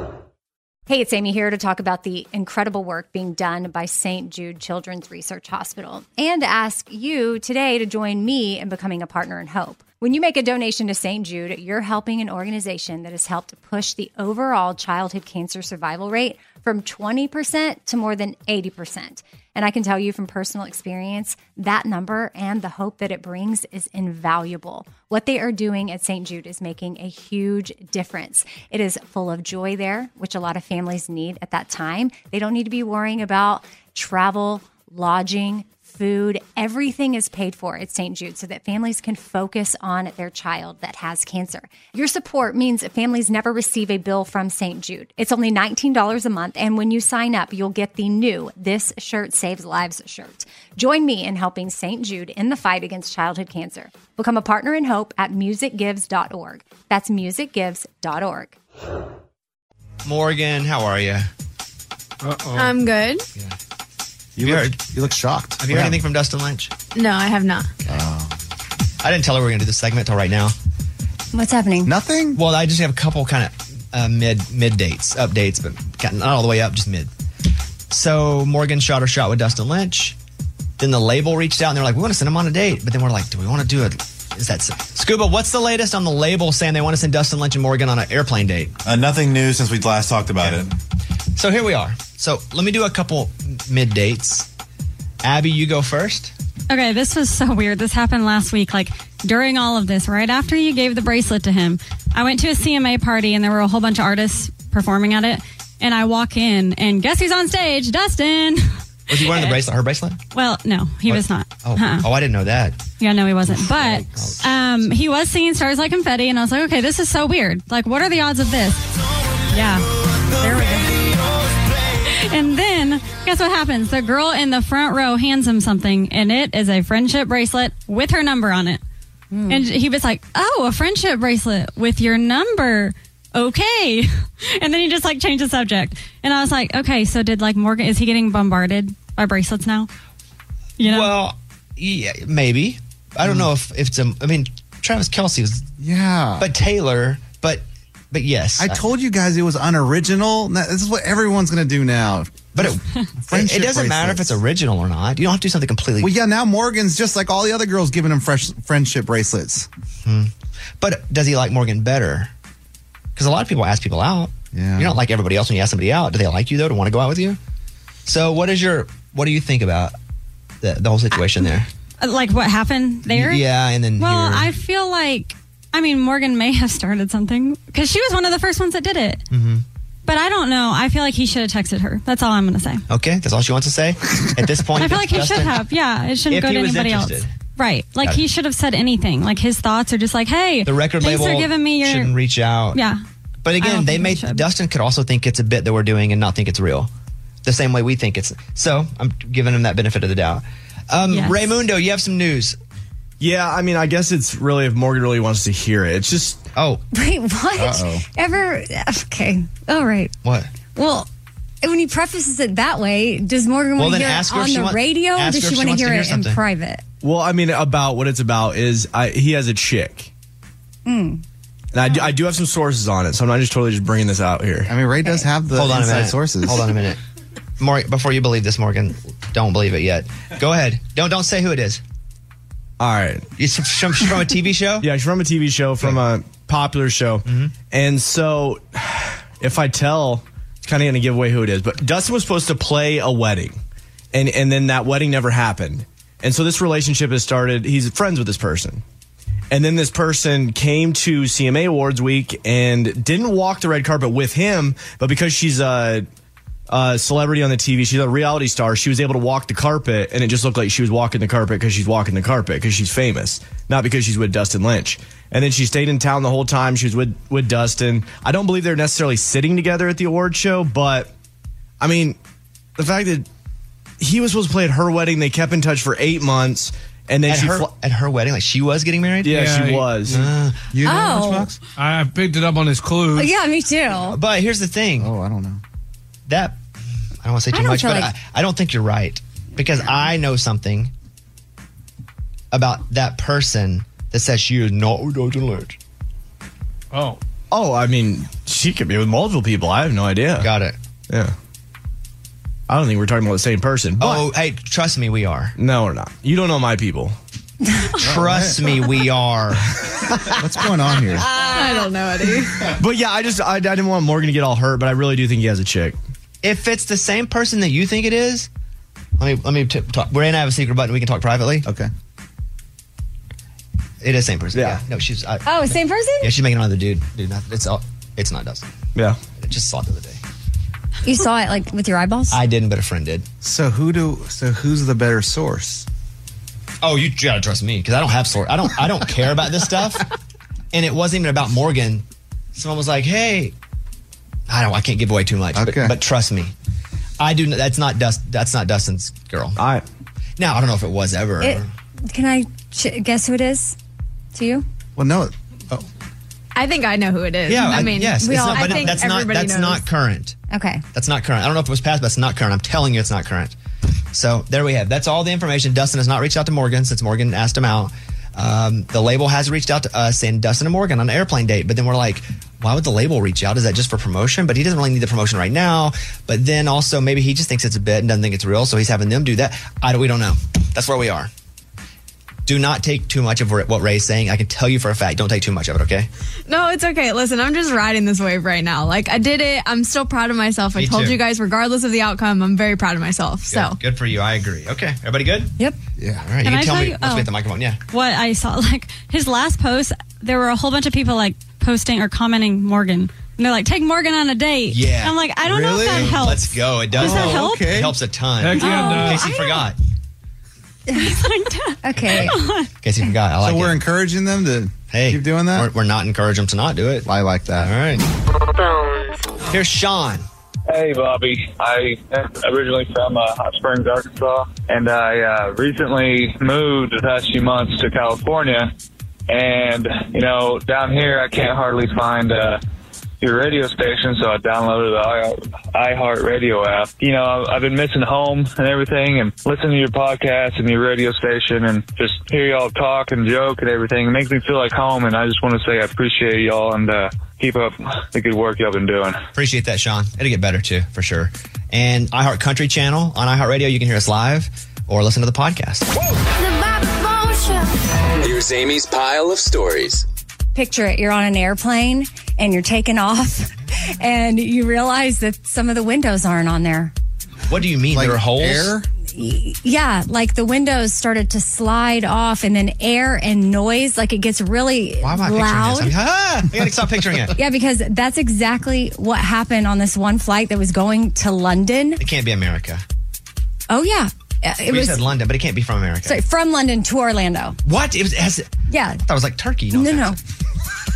Hey, it's Amy here to talk about the incredible work being done by Saint Jude Children's Research Hospital and to ask you today to join me in becoming a partner in hope. When you make a donation to Saint Jude, you're helping an organization that has helped push the overall childhood cancer survival rate from twenty percent to more than eighty percent. And I can tell you from personal experience, that number and the hope that it brings is invaluable. What they are doing at Saint Jude is making a huge difference. It is full of joy there, which a lot of families need at that time. They don't need to be worrying about travel, lodging, food. Everything is paid for at Saint Jude so that families can focus on their child that has cancer. Your support means that families never receive a bill from Saint Jude. It's only nineteen dollars a month, and when you sign up, you'll get the new This Shirt Saves Lives shirt. Join me in helping Saint Jude in the fight against childhood cancer. Become a partner in hope at music gives dot org. That's music gives dot org. Morgan, how are you? Uh-oh. I'm good. Yeah. You, You look, heard- you look shocked. Have you heard anything from Dustin Lynch? No, I have not. I didn't tell her we were going to do this segment till right now. What's happening? Nothing? Well, I just have a couple kind of uh, mid mid dates, updates, but kind of not all the way up, just mid. So Morgan shot her shot with Dustin Lynch. Then the label reached out and they're like, we want to send him on a date. But then we're like, do we want to do it? Is that Scuba? What's the latest on the label saying they want to send Dustin Lynch and Morgan on an airplane date? Uh, nothing new since we last talked about Okay. it. So here we are. So let me do a couple mid dates. Abby, you go first. Okay, this was so weird. This happened last week. Like during all of this, right after you gave the bracelet to him, I went to a C M A party and there were a whole bunch of artists performing at it. And I walk in and guess who's on stage? Dustin. Was he wearing the bracelet? Her bracelet? Well, no, he What? was not. Oh, Uh-uh. oh, I didn't know that. Yeah, no, he wasn't. But um, he was singing Stars Like Confetti, and I was like, okay, this is so weird. Like, what are the odds of this? Yeah, there we go. And then, guess what happens? The girl in the front row hands him something, and it is a friendship bracelet with her number on it. Mm. And he was like, oh, a friendship bracelet with your number. Okay. And then he just like changed the subject. And I was like, okay, so did like Morgan, is he getting bombarded by bracelets now? You know? Well, yeah, maybe. I don't know if, if it's a, I mean, Travis Kelce was, Yeah. but Taylor, but, but yes. I told you guys it was unoriginal. Now, this is what everyone's going to do now. But it, it, it doesn't matter if it's original or not. You don't have to do something completely. Well, yeah, now Morgan's just like all the other girls giving him fresh friendship bracelets. Hmm. But does he like Morgan better? Because a lot of people ask people out. Yeah. You're not like everybody else when you ask somebody out. Do they like you though? To want to go out with you? So what is your, what do you think about the, the whole situation there? Like what happened there? Yeah, and then Well, here. I feel like, I mean, Morgan may have started something because she was one of the first ones that did it. Mm-hmm. But I don't know. I feel like he should have texted her. That's all I'm going to say. Okay, that's all she wants to say at this point. I feel like he Justin, should have. Yeah, it shouldn't if go he to was anybody else. interested. Right. Like Got it. he should have said anything. Like his thoughts are just like, hey, The record thanks label for giving me your. shouldn't reach out. Yeah. But I again, don't they think may they should. Dustin could also think it's a bit that we're doing and not think it's real. The same way we think it's. So I'm giving him that benefit of the doubt. Um, Yes. Raymundo, you have some news. Yeah, I mean, I guess it's really if Morgan really wants to hear it. It's just. Oh. Wait, what? Uh-oh. Ever? Okay. All right. What? Well, when he prefaces it that way, does Morgan Well, want to then hear ask it her if on she the want- radio, or ask does her she if she want to wants to hear hear it in something. private? Well, I mean, about what it's about is I, he has a chick. Mm. And I do, I do have some sources on it, so I'm not just totally just bringing this out here. I mean, Ray does have the Hold on a inside minute. sources. Hold on a minute. Mor- before you believe this, Morgan, don't believe it yet. Go ahead. Don't don't say who it is. All right. It's from, from a T V show? Yeah, she's from a T V show, from a popular show. Mm-hmm. And so if I tell, it's kind of going to give away who it is. But Dustin was supposed to play a wedding, and, and then that wedding never happened. And so this relationship has started. He's friends with this person. And then this person came to C M A Awards week and didn't walk the red carpet with him, but because she's a, a celebrity on the T V, she's a reality star, she was able to walk the carpet, and it just looked like she was walking the carpet because she's walking the carpet because she's famous, not because she's with Dustin Lynch. And then she stayed in town the whole time. She was with, with Dustin. I don't believe they're necessarily sitting together at the award show, but I mean, the fact that he was supposed to play at her wedding, they kept in touch for eight months. And then at she her, fl- at her wedding, like she was getting married? Yeah, Yeah, she he- was. Uh, you know Oh. Lunchbox? I picked it up on his clues. Oh, yeah, me too. But here's the thing. Oh, I don't know. That, I don't want to say I too don't much, feel but like- I, I don't think you're right. Because I know something about that person that says she is not with Dustin Lynch. Oh. Oh, I mean, she could be with multiple people. I have no idea. Got it. Yeah. I don't think we're talking about the same person. But Oh, hey, trust me, we are. no, we're not. You don't know my people. Trust me, we are. What's going on here? I don't know, Eddie. But yeah, I just I, I didn't want Morgan to get all hurt, but I really do think he has a chick. If it's the same person that you think it is, let me let me t- talk. We're gonna have a secret button. We can talk privately. Okay. It is the same person. Yeah. Yeah. No, she's. I, Oh, same person? yeah, she's making another dude. Dude, not, it's all. It's not Dustin. Yeah. I just saw it the other day. You saw it like with your eyeballs? I didn't, but a friend did. So who do? So who's the better source? Oh, you gotta trust me because I don't have sort. I don't. I don't care about this stuff. And it wasn't even about Morgan. Someone was like, "Hey, I don't. I can't give away too much. Okay. But, but trust me, I do. That's not Dust. That's not Dustin's girl. I. Now I don't know if it was ever. It, can I ch- guess who it is to you? Well, no. Oh, I think I know who it is. yeah. I mean, yes. we it's all, not, I but think that's not. everybody That's knows. not current. Okay. That's not current. I don't know if it was past, but it's not current. I'm telling you, it's not current. So there we have. That's all the information. Dustin has not reached out to Morgan since Morgan asked him out. Um, the label has reached out to us saying Dustin and Morgan on an airplane date. But then we're like, why would the label reach out? Is that just for promotion? But he doesn't really need the promotion right now. But then also maybe he just thinks it's a bit and doesn't think it's real. So he's having them do that. I don't, we don't know. That's where we are. Do not take too much of what Ray's saying. I can tell you for a fact, don't take too much of it, okay? No, it's okay. Listen, I'm just riding this wave right now. Like, I did it. I'm still proud of myself. I Me told too. you guys, regardless of the outcome, I'm very proud of myself. So, Good. Good for you. I agree. Okay. Everybody good? Yep. yeah. All right. You Can can I tell tell me you- once we oh. hit the microphone. Yeah. What I saw, like his last post, there were a whole bunch of people like posting or commenting Morgan. And they're like, take Morgan on a date. Yeah. I'm like, I don't know if that Really? helps. Let's go. It does. Does that help. help? Okay. It helps a ton. Heck yeah, it Oh, In does. case you I forgot. Okay. In case you forgot. I like so we're it. encouraging them to Hey, keep doing that. We're, we're not encouraging them to not do it. I like that. All right. Here's Sean. Hey, Bobby. I am originally from uh, Hot Springs, Arkansas, and I uh, recently moved the past few months to California. And, you know, down here I can't hardly find uh, your radio station, so I downloaded the i iHeartRadio app. You know, I've been missing home and everything, and listening to your podcast and your radio station, and just hear y'all talk and joke and everything. It makes me feel like home, and I just want to say I appreciate y'all and uh, keep up the good work y'all been doing. Appreciate that, Sean. It'll get better, too, for sure. And iHeart Country Channel on iHeartRadio, you can hear us live or listen to the podcast. Here's Amy's pile of stories. Picture it. You're on an airplane and you're taking off and you realize that some of the windows aren't on there. What do you mean? Like there are holes? air? Y- Yeah, like the windows started to slide off and then air and noise, like it gets really Why am I loud. picturing this? I, mean, ah, I gotta stop picturing it. Yeah, because that's exactly what happened on this one flight that was going to London. It can't be America. Oh, yeah. Uh, It we was said London, but it can't be from America. sorry, from London to Orlando. What? It was. It has, Yeah. I thought it was like Turkey. No, no. thanks.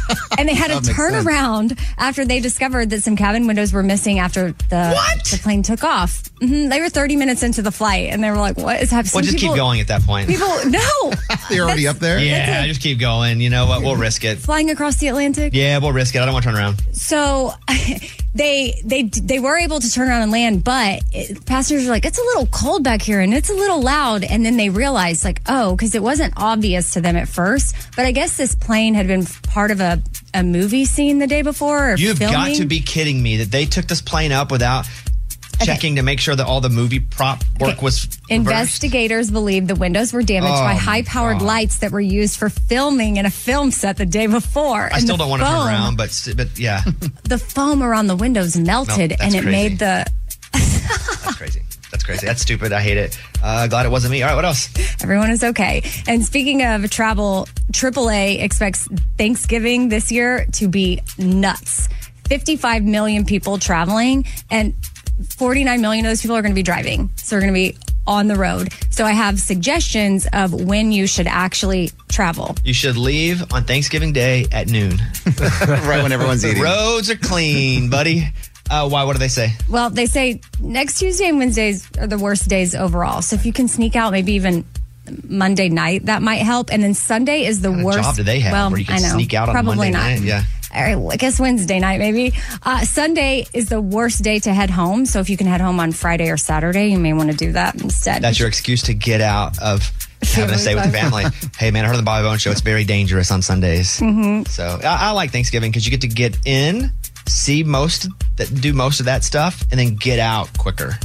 And they had a That makes sense. turnaround after they discovered that some cabin windows were missing after the, What? the plane took off. hmm They were thirty minutes into the flight, and they were like, what is happening? Well, just keep going at that point. People, no. You're already up there? Yeah, just keep going. You know what? We'll risk it. Flying across the Atlantic. Yeah, we'll risk it. I don't want to turn around. So they they they were able to turn around and land, but it, passengers were like, it's a little cold back here and it's a little loud. And then they realized, like, oh, because it wasn't obvious to them at first. But I guess this plane had been part of a, a movie scene the day before. Or You've filming. got to be kidding me that they took this plane up without checking to make sure that all the movie prop work was reversed. Investigators believe the windows were damaged Oh, by my high-powered God. lights that were used for filming in a film set the day before. I And still the don't want to turn foam- around, but but yeah, The foam around the windows melted, No, that's and it crazy. made the that's crazy. That's crazy. That's stupid. I hate it. Uh, glad it wasn't me. All right, what else? everyone is okay. And speaking of travel, triple A expects Thanksgiving this year to be nuts. fifty-five million people traveling, and forty-nine million of those people are going to be driving. So they're going to be on the road. So I have suggestions of when you should actually travel. You should leave on Thanksgiving Day at noon. Right when everyone's The eating. roads are clean, buddy. Uh, why? What do they say? Well, they say next Tuesday and Wednesdays are the worst days overall. So if you can sneak out maybe even Monday night, that might help. And then Sunday is the What kind of worst. job do they have well, where you can I know. sneak out on Probably Monday not. night? Yeah. All right, well, I guess Wednesday night maybe. Uh, Sunday is the worst day to head home. So if you can head home on Friday or Saturday, you may want to do that instead. That's your excuse to get out of having to stay with the family. Hey, man, I heard on the Bobby Bones Show it's very dangerous on Sundays. Mhm. So I, I like Thanksgiving because you get to get in, see most, that do most of that stuff, and then get out quicker.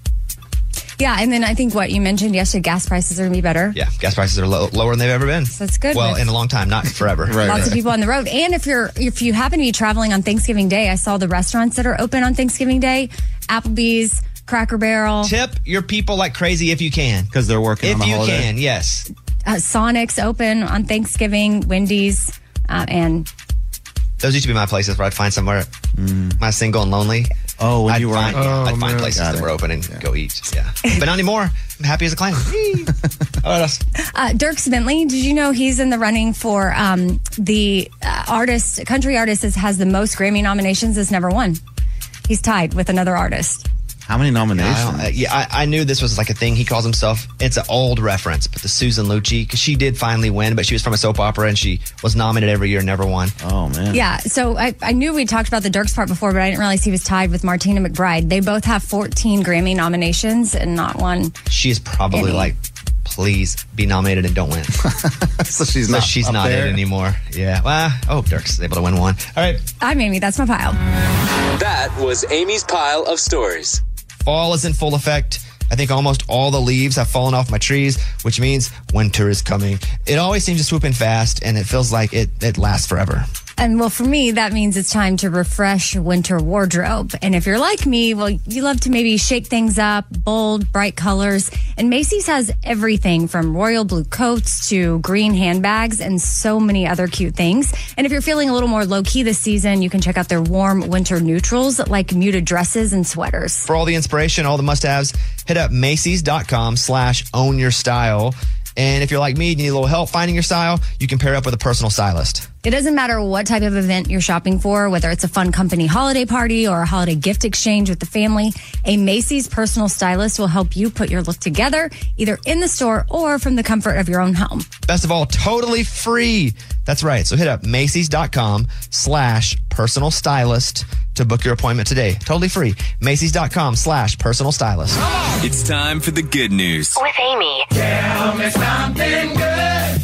Yeah, and then I think what you mentioned yesterday, gas prices are going to be better. Yeah, gas prices are low, lower than they've ever been. So that's good. Well, with in a long time, not forever. Lots of people on the road. And if you're if you happen to be traveling on Thanksgiving Day, I saw the restaurants that are open on Thanksgiving Day, Applebee's, Cracker Barrel. Tip your people like crazy if you can. Because they're working If on the you holiday. can, yes. Uh, Sonic's open on Thanksgiving, Wendy's, uh, and Those used to be my places where I'd find somewhere, my single and lonely. Oh, when I'd you were find, on- yeah, Oh, I'd find man. places Got that it. were open and go eat. Yeah. But not anymore. I'm happy as a clam. Yee. What else? uh, Dierks Bentley. Did you know he's in the running for um, the uh, artist, country artist that has the most Grammy nominations that's never won? He's tied with another artist. How many nominations? I don't- uh, yeah, I, I knew this was like a thing. He calls himself, it's an old reference, but the Susan Lucci, because she did finally win, but she was from a soap opera and she was nominated every year, never won. Oh, man. Yeah, so I, I knew we talked about the Dierks part before, but I didn't realize he was tied with Martina McBride. They both have fourteen Grammy nominations and not one. She is probably Any. like, please be nominated and don't win. So she's so not she's up not there? it anymore. Yeah. Well, I hope Dirk's able to win one. All right. I'm Amy. That's my pile. That was Amy's pile of stories. Fall is in full effect. I think almost all the leaves have fallen off my trees, which means winter is coming. It always seems to swoop in fast, and it feels like it, it lasts forever. And well, for me, that means it's time to refresh winter wardrobe. And if you're like me, well, you love to maybe shake things up, bold, bright colors. And Macy's has everything from royal blue coats to green handbags and so many other cute things. And if you're feeling a little more low key this season, you can check out their warm winter neutrals like muted dresses and sweaters. For all the inspiration, all the must-haves, hit up Macy's.com slash own your style. And if you're like me and you need a little help finding your style, you can pair up with a personal stylist. It doesn't matter what type of event you're shopping for, whether it's a fun company holiday party or a holiday gift exchange with the family, a Macy's personal stylist will help you put your look together, either in the store or from the comfort of your own home. Best of all, totally free. That's right. So hit up Macy's.com slash personal stylist to book your appointment today. Totally free. Macy's.com slash personal stylist. It's time for the good news. With Amy. Tell me something good.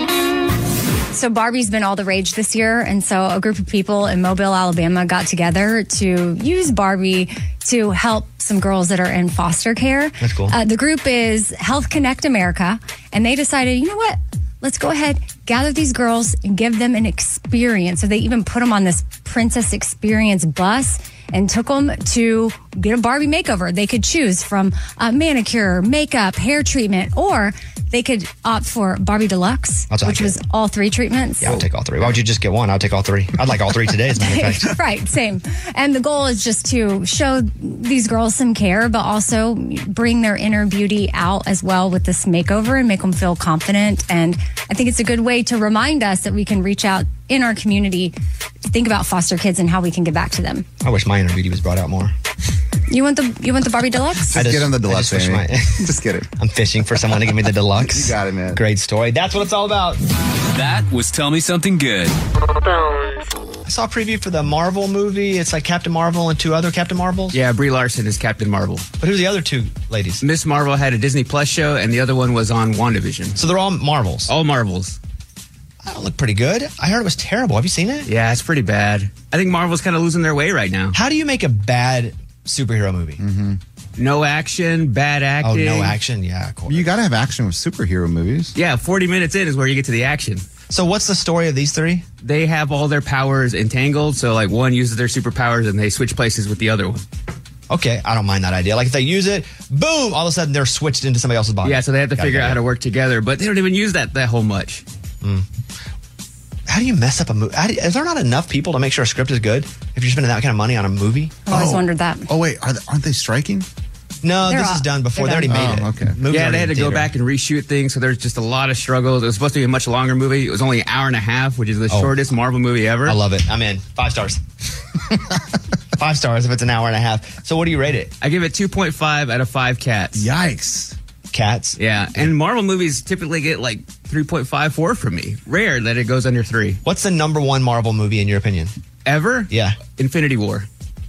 So Barbie's been all the rage this year, and so a group of people in Mobile, Alabama got together to use Barbie to help some girls that are in foster care. That's cool. Uh, the group is Health Connect America, and they decided, you know what? Let's go ahead, gather these girls and give them an experience. So they even put them on this Princess Experience bus and took them to get a Barbie makeover. They could choose from uh, manicure, makeup, hair treatment, or they could opt for Barbie Deluxe, I'll take which it. was all three treatments. Yeah, I'll take all three. Why would you just get one? I'll take all three. I'd like all three today, as a matter of fact. Right, same. And the goal is just to show these girls some care, but also bring their inner beauty out as well with this makeover and make them feel confident. And I think it's a good way to remind us that we can reach out in our community to think about foster kids and how we can get back to them. I wish my inner beauty was brought out more. You want the you want the Barbie Deluxe? I Just get him the I deluxe, just wish Amy. my- Just get it. I'm fishing for someone to give me the deluxe. You got it, man. Great story. That's what it's all about. That was Tell Me Something Good. I saw a preview for the Marvel movie. It's like Captain Marvel and two other Captain Marvels. Yeah, Brie Larson is Captain Marvel. But who's the other two ladies? Miss Marvel had a Disney Plus show, and the other one was on WandaVision. So they're all Marvels. All Marvels. That don't look pretty good. I heard it was terrible. Have you seen it? Yeah, it's pretty bad. I think Marvel's kind of losing their way right now. How do you make a bad superhero movie? Mm-hmm. No action, bad acting. Oh, no action? Yeah, of course. You got to have action with superhero movies. Yeah, forty minutes in is where you get to the action. So what's the story of these three? They have all their powers entangled, so like one uses their superpowers and they switch places with the other one. Okay, I don't mind that idea. Like if they use it, boom, all of a sudden they're switched into somebody else's body. Yeah, so they have to Got it, figure got out it. how to work together, but they don't even use that that whole much. Mm. How do you mess up a movie? Is there not enough people to make sure a script is good if you're spending that kind of money on a movie? I've always wondered that. Oh, wait. Are they, aren't they striking? No, They're this all- is done before. They they're already done. made Oh, it. okay. Movie's Yeah, already they had to in go theater. back and reshoot things, so there's just a lot of struggles. It was supposed to be a much longer movie. It was only an hour and a half, which is the Oh. shortest Marvel movie ever. I love it. I'm in. Five stars. Five stars if it's an hour and a half. So what do you rate it? I give it two point five out of five cats. Yikes. Cats? Yeah, and Marvel movies typically get like three point five four from me. Rare that it goes under three. What's the number one Marvel movie in your opinion? Ever? Yeah. Infinity War.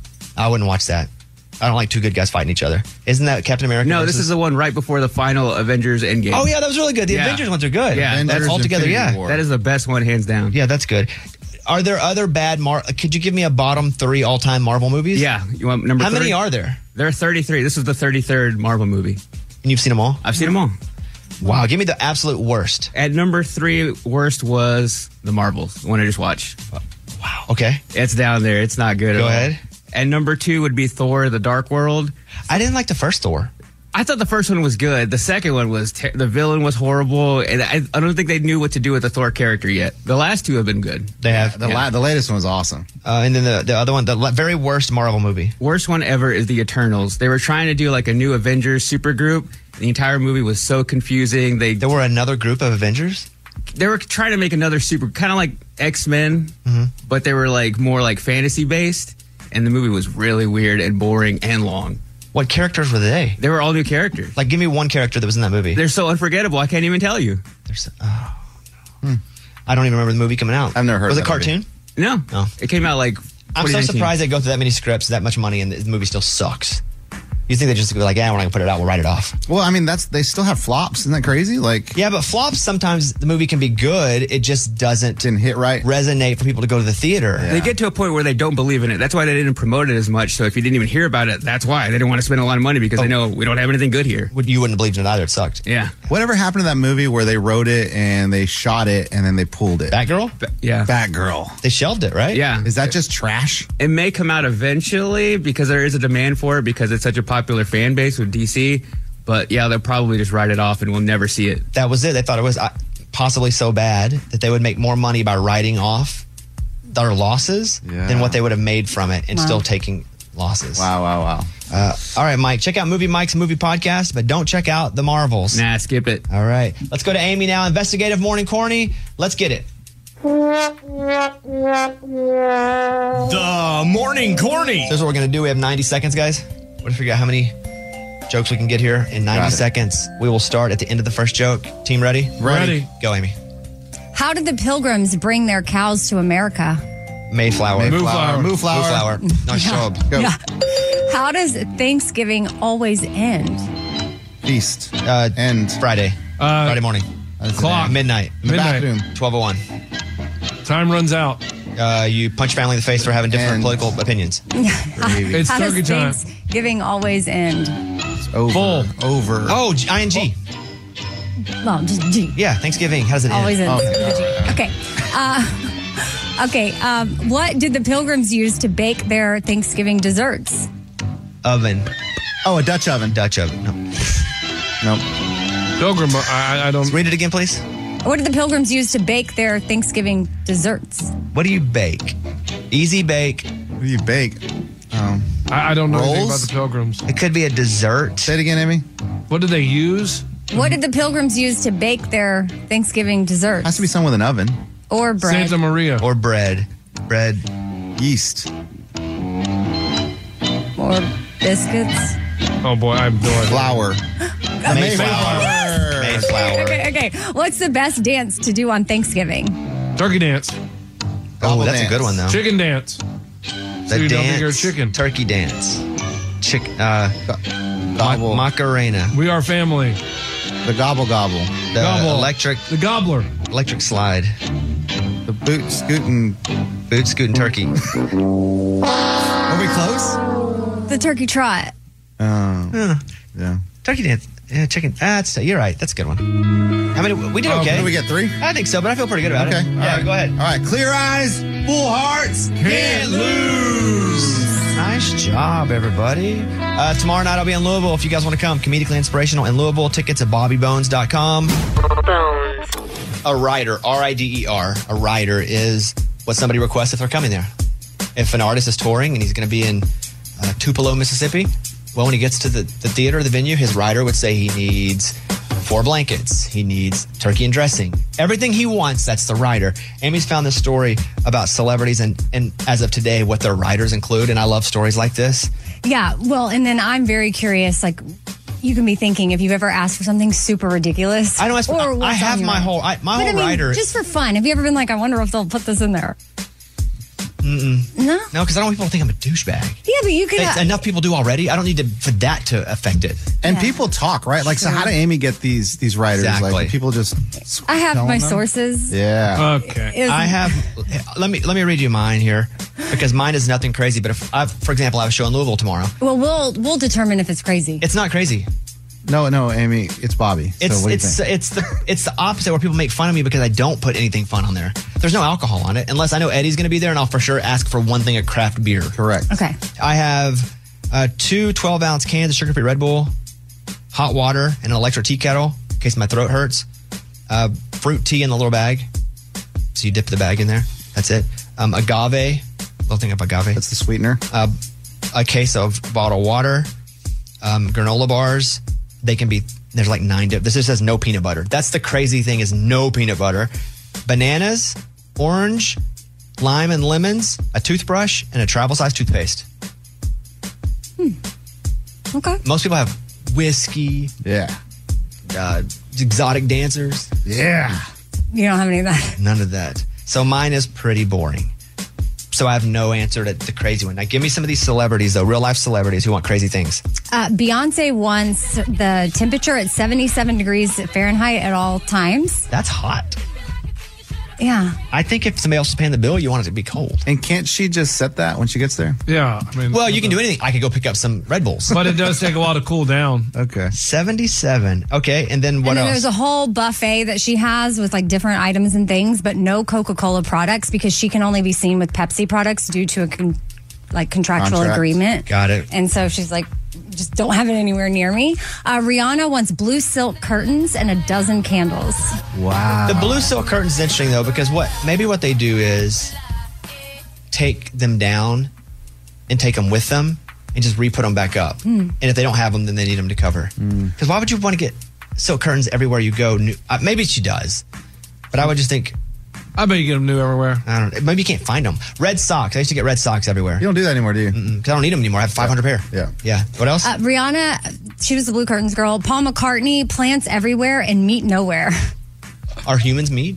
I wouldn't watch that. I don't like two good guys fighting each other. Isn't that Captain America? No, this versus- is the one right before the final Avengers Endgame. Oh, yeah, that was really good. The Yeah. Avengers ones are good. Yeah, Avengers, that's all together, Infinity yeah. War. That is the best one, hands down. Yeah, that's good. Are there other bad Mar? Could you give me a bottom three all-time Marvel movies? Yeah, you want number How three? many are there? There are thirty-three. This is the thirty-third Marvel movie. And you've seen them all? I've seen them all. Wow, give me the absolute worst. At number three, worst was The Marvels, the one I just watched. Wow. Okay. It's down there. It's not good Go at all. ahead. And number two would be Thor, The Dark World. I didn't like the first Thor. I thought the first one was good. The second one was, ter- the villain was horrible. And I, I don't think they knew what to do with the Thor character yet. The last two have been good. They have. The, la- the latest one was awesome. Uh, and then the, the other one, the le- very worst Marvel movie. Worst one ever is The Eternals. They were trying to do like a new Avengers supergroup. The entire movie was so confusing. They There were another group of Avengers? they were trying to make another super, kind of like X-Men, Mm-hmm. but they were like more like fantasy based. And the movie was really weird and boring and long. What characters were they? They were all new characters. Like, give me one character that was in that movie. They're so unforgettable. I can't even tell you. There's, oh, no. I don't even remember the movie coming out. I've never heard Was of it that movie. cartoon? No, No. it came out like. I'm so twenty nineteen. surprised they go through that many scripts, that much money, and the movie still sucks. You think they just go like, yeah, we're not gonna put it out, we'll write it off. Well, I mean, that's they still have flops. Isn't that crazy? Like, Yeah, but flops, sometimes the movie can be good, it just doesn't didn't hit right. resonate for people to go to the theater. They get to a point where they don't believe in it. That's why they didn't promote it as much. So if you didn't even hear about it, that's why they didn't want to spend a lot of money because they know we don't have anything good here. Would- You wouldn't have believed in it either, it sucked. Yeah, Whatever happened to that movie where they wrote it and they shot it and then they pulled it? Batgirl? yeah, Batgirl. They shelved it, right? yeah. Is that just trash? It may come out eventually because there is a demand for it because it's such a popular fan base with D C. But yeah, they'll probably just write it off and we'll never see it. That was it. They thought it was uh, possibly so bad that they would make more money by writing off their losses Yeah. than what they would have made from it and Wow. still taking losses. Wow, wow, wow. Uh, all right, Mike, check out Movie Mike's movie podcast, but don't check out The Marvels. Nah, skip it. All right. Let's go to Amy now. Investigative Morning Corny. Let's get it. The Morning Corny. So here's what we're going to do. We have ninety seconds, guys. We're going to figure out how many jokes we can get here in ninety Got it. seconds. We will start at the end of the first joke. Team ready? Ready. Go, Amy. How did the Pilgrims bring their cows to America? Mayflower. Mayflower. Mooflower. Mooflower. Nice job. Go. Yeah. How does Thanksgiving always end? Feast. Uh, End. Friday. Uh, Friday morning. That's the Clock. name. Midnight. In the Midnight. bathroom. twelve oh one. Time runs out. Uh, you punch family in the face for having different And- political opinions. Gravy. It's How does turkey time. Thanksgiving always end? Over. Full. Over. Oh, I N G. Well, just G. Yeah, Thanksgiving. How does it Always end? ends Okay. with a G. Okay. Uh, okay. Um, what did the Pilgrims use to bake their Thanksgiving desserts? Oven. Oh, a Dutch oven. Dutch oven. No. Nope. Pilgrim, I, I don't. Read it again, please. What did the Pilgrims use to bake their Thanksgiving desserts? What do you bake? Easy bake. What do you bake? Um, I, I don't know anything rolls? about the Pilgrims. It could be a dessert. Say it again, Amy. What did they use? What did the Pilgrims use to bake their Thanksgiving desserts? Has to be something with an oven. Or bread. Santa Maria. Or bread. Bread. Yeast. Or biscuits. Oh boy, I have no idea. Flour. Mayflower. Mayflower. Okay, okay. What's the best dance to do on Thanksgiving? Turkey dance. Oh, that's dance. a good one, though. Chicken dance. The So you don't think you're a dance. chicken. Turkey dance. Chick, uh, Gobble. Ma- Macarena. We are family. The gobble gobble. The Gobble. electric The gobbler. electric slide. The boot scooting. Boot scooting turkey. Are we close? The turkey trot. Oh. Huh. Yeah. Turkey dance. Yeah, chicken. Ah, that's, you're right. That's a good one. How many? We did Oh, okay. did we get three? I think so, but I feel pretty good about Okay. it. All Yeah, right. go ahead. All right. Clear eyes, full hearts, can't lose. Nice job, everybody. Uh, tomorrow night I'll be in Louisville if you guys want to come. Comedically inspirational in Louisville. Tickets at bobby bones dot com. A rider, R I D E R, a rider is what somebody requests if they're coming there. If an artist is touring and he's going to be in uh, Tupelo, Mississippi, well, when he gets to the, the theater, the venue, his rider would say he needs four blankets. He needs turkey and dressing. Everything he wants, that's the rider. Amy's found this story about celebrities and, and as of today, what their riders include. And I love stories like this. Yeah, well, and then I'm very curious, like, you can be thinking if you've ever asked for something super ridiculous. I know. I, or I what's have on your my mind. whole I, my But whole I mean, rider. just for fun. Have you ever been like, I wonder if they'll put this in there? Mm-mm. No? No, because I don't want people to think I'm a douchebag. Yeah, but you could. It's- Uh, enough people do already. I don't need to for that to affect it. And Yeah. people talk, right? Like, so how do Amy get these these writers? Exactly. Like, people just. I have telling my them? sources. Yeah. Okay. Is- I have. Let me let me read you mine here because mine is nothing crazy. But if I, for example, I have a show in Louisville tomorrow. Well, we'll we'll determine if it's crazy. It's not crazy. No, no, Amy, it's Bobby. It's so what do you it's think? it's the it's the opposite where people make fun of me because I don't put anything fun on there. There's no alcohol on it unless I know Eddie's going to be there, and I'll for sure ask for one thing of craft beer. Correct. Okay. I have uh, two twelve ounce cans of sugar-free Red Bull, hot water, and an electric tea kettle in case my throat hurts. Uh, fruit tea in the little bag, so you dip the bag in there. That's it. Um, agave, little thing of agave. That's the sweetener. Uh, a case of bottled water, um, granola bars. They can be. There's like nine. Dip. This just says no peanut butter. That's the crazy thing is no peanut butter. Bananas, orange, lime and lemons, a toothbrush, and a travel size toothpaste. Okay. Most people have whiskey, Yeah. uh, exotic dancers. Yeah. You don't have any of that. None of that. So mine is pretty boring. So I have no answer to the crazy one. Now give me some of these celebrities, though, real life celebrities who want crazy things. Uh, Beyonce wants the temperature at seventy-seven degrees Fahrenheit at all times. That's hot. Yeah. I think if somebody else is paying the bill, you want it to be cold. And can't she just set that when she gets there? Yeah, I mean. Well, you can do anything. I could go pick up some Red Bulls. But it does take a while to cool down. Okay. seventy-seven. Okay, and then what and then else? there's a whole buffet that she has with like different items and things, but no Coca-Cola products because she can only be seen with Pepsi products due to a con- like contractual Contract. agreement. Got it. And so she's like, just don't have it anywhere near me. Uh, Rihanna wants blue silk curtains and a dozen candles. Wow. The blue silk curtains is interesting though because what maybe what they do is take them down and take them with them and just re-put them back up. Hmm. And if they don't have them, then they need them to cover. Because why would you want to get silk curtains everywhere you go? New, uh, maybe she does, but I would just think. I bet you get them new everywhere. I don't know. Maybe you can't find them. Red socks. I used to get red socks everywhere. You don't do that anymore, do you? Because I don't need them anymore. I have five hundred pair. Yeah. Yeah. What else? Uh, Rihanna, she was the blue curtains girl. Paul McCartney, plants everywhere and meat nowhere. Are humans meat?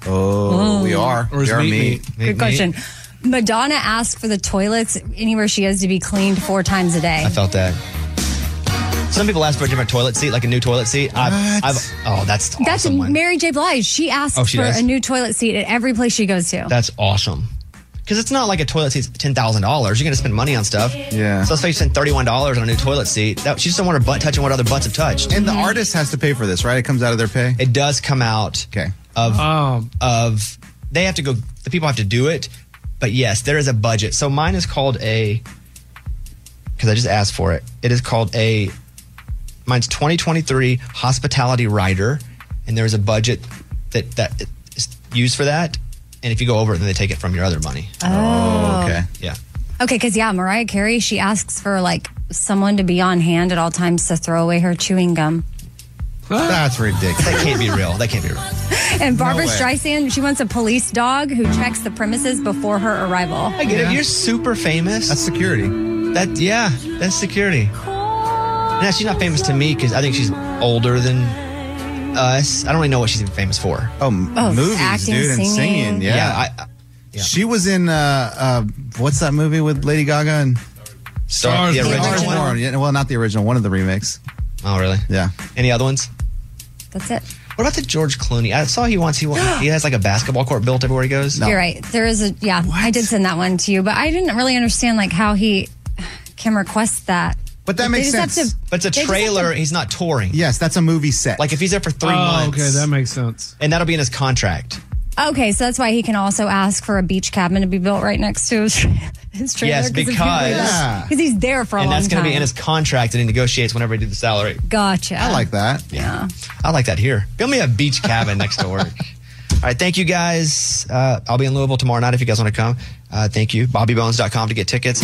Oh, Oh. we are. Or is we are meat meat. meat? Good question. Madonna asked for the toilets anywhere she is to be cleaned four times a day. I felt that. Some people ask for a different toilet seat, like a new toilet seat. I've, I've, oh, that's awesome. That's one. Mary J. Blige. She asks Oh, she for does? a new toilet seat at every place she goes to. That's awesome. Because it's not like a toilet seat's ten thousand dollars. You're going to spend money on stuff. Yeah. So let's say you spend thirty-one dollars on a new toilet seat. That, she just don't want her butt touching what other butts have touched. And the artist has to pay for this, right? It comes out of their pay? It does come out Okay. of, Um, of, they have to go, the people have to do it. But yes, there is a budget. So mine is called a, because I just asked for it. It is called a Mine's twenty twenty-three Hospitality Rider, and there's a budget that that is used for that. And if you go over it, then they take it from your other money. Oh. Okay. Yeah. Okay, because yeah, Mariah Carey, she asks for like someone to be on hand at all times to throw away her chewing gum. That's ridiculous. That can't be real. That can't be real. And Barbara No way. Streisand, she wants a police dog who checks the premises before her arrival. I get it. You're super famous. That's security. That yeah, that's security. Now she's not famous to me because I think she's older than us. I don't really know what she's even famous for. Oh, Oh, movies, acting, dude, and singing. singing. Yeah. Yeah, I- I- yeah. She was in, uh, uh, what's that movie with Lady Gaga and Stars the Stars original Born? one? Yeah, well, not the original, one of the remakes. Oh, really? Yeah. Any other ones? That's it. What about the George Clooney? I saw he wants he wants, he has like a basketball court built everywhere he goes. You're right. There is a, yeah, I did send that one to you, but I didn't really understand like how he can request that. But that Like, makes they just sense. have to- But it's a they just have trailer. to- He's not touring. Yes, that's a movie set. Like if he's there for three Oh, months. okay, that makes sense. And that'll be in his contract. Okay, so that's why he can also ask for a beach cabin to be built right next to his, his trailer. Yes, because- because he's there for a and long that's going time. to be in his contract that he negotiates whenever he do the salary. Gotcha. I like that. Yeah. I like that here. Build me a beach cabin next to work. All right, thank you guys. Uh, I'll be in Louisville tomorrow night if you guys want to come. Uh, thank you. Bobby Bones dot com to get tickets.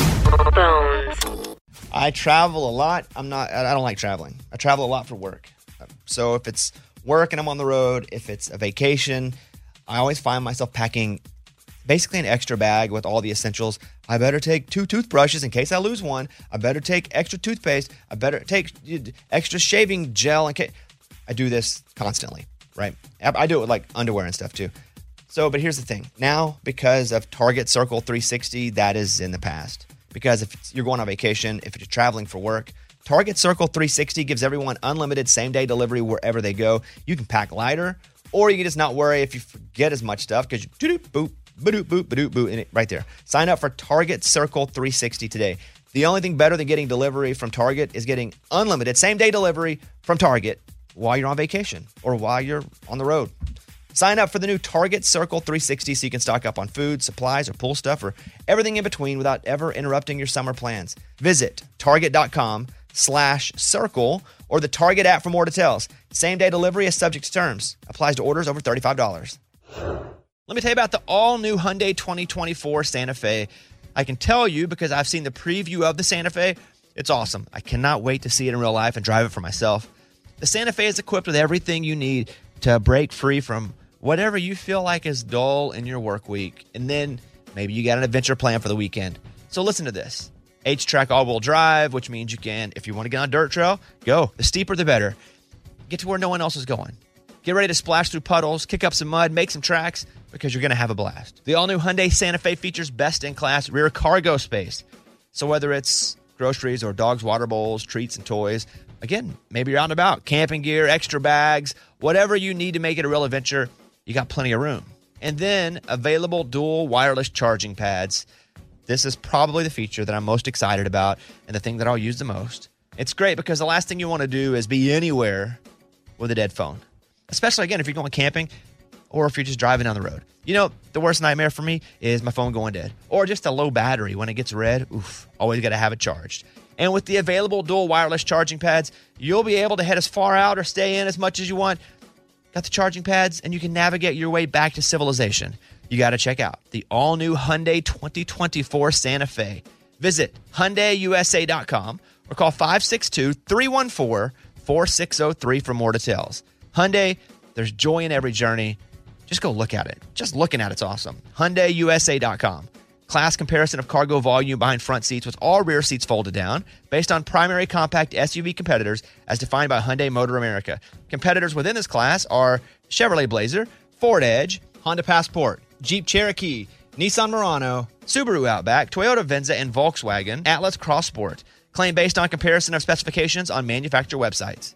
I travel a lot. I'm not, I don't like traveling. I travel a lot for work. So if it's work and I'm on the road, if it's a vacation, I always find myself packing basically an extra bag with all the essentials. I better take two toothbrushes in case I lose one. I better take extra toothpaste. I better take extra shaving gel in case. I do this constantly, right? I do it with like underwear and stuff too. So, but here's the thing. Now, because of Target Circle three sixty, that is in the past. Because if it's, you're going on vacation, if you're traveling for work, Target Circle three sixty gives everyone unlimited same-day delivery wherever they go. You can pack lighter, or you can just not worry if you forget as much stuff because you do-doop, boop, ba-doop, boop, ba-doop, boop, in it right there. Sign up for Target Circle three sixty today. The only thing better than getting delivery from Target is getting unlimited same-day delivery from Target while you're on vacation or while you're on the road. Sign up for the new Target Circle three sixty so you can stock up on food, supplies, or pool stuff, or everything in between without ever interrupting your summer plans. Visit target.com slash circle or the Target app for more details. Same-day delivery is subject to terms. Applies to orders over thirty-five dollars. Let me tell you about the all-new Hyundai twenty twenty-four Santa Fe. I can tell you because I've seen the preview of the Santa Fe. It's awesome. I cannot wait to see it in real life and drive it for myself. The Santa Fe is equipped with everything you need to break free from whatever you feel like is dull in your work week. And then maybe you got an adventure plan for the weekend. So listen to this. H-Track all-wheel drive, which means you can, if you want to get on a dirt trail, go. The steeper, the better. Get to where no one else is going. Get ready to splash through puddles, kick up some mud, make some tracks, because you're going to have a blast. The all-new Hyundai Santa Fe features best-in-class rear cargo space. So whether it's groceries or dogs' water bowls, treats, and toys, again, maybe you're out and about, camping gear, extra bags, whatever you need to make it a real adventure, you got plenty of room. And then available dual wireless charging pads. This is probably the feature that I'm most excited about and the thing that I'll use the most. It's great because the last thing you want to do is be anywhere with a dead phone, especially, again, if you're going camping or if you're just driving down the road. You know, the worst nightmare for me is my phone going dead or just a low battery. When it gets red, oof, always got to have it charged. And with the available dual wireless charging pads, you'll be able to head as far out or stay in as much as you want. Got the charging pads, and you can navigate your way back to civilization. You got to check out the all-new Hyundai twenty twenty-four Santa Fe. Visit Hyundai U S A dot com or call five six two, three one four, four six zero three for more details. Hyundai, there's joy in every journey. Just go look at it. Just looking at it's awesome. Hyundai U S A dot com. Class comparison of cargo volume behind front seats with all rear seats folded down based on primary compact S U V competitors as defined by Hyundai Motor America. Competitors within this class are Chevrolet Blazer, Ford Edge, Honda Passport, Jeep Cherokee, Nissan Murano, Subaru Outback, Toyota Venza, and Volkswagen Atlas Cross Sport. Claim based on comparison of specifications on manufacturer websites.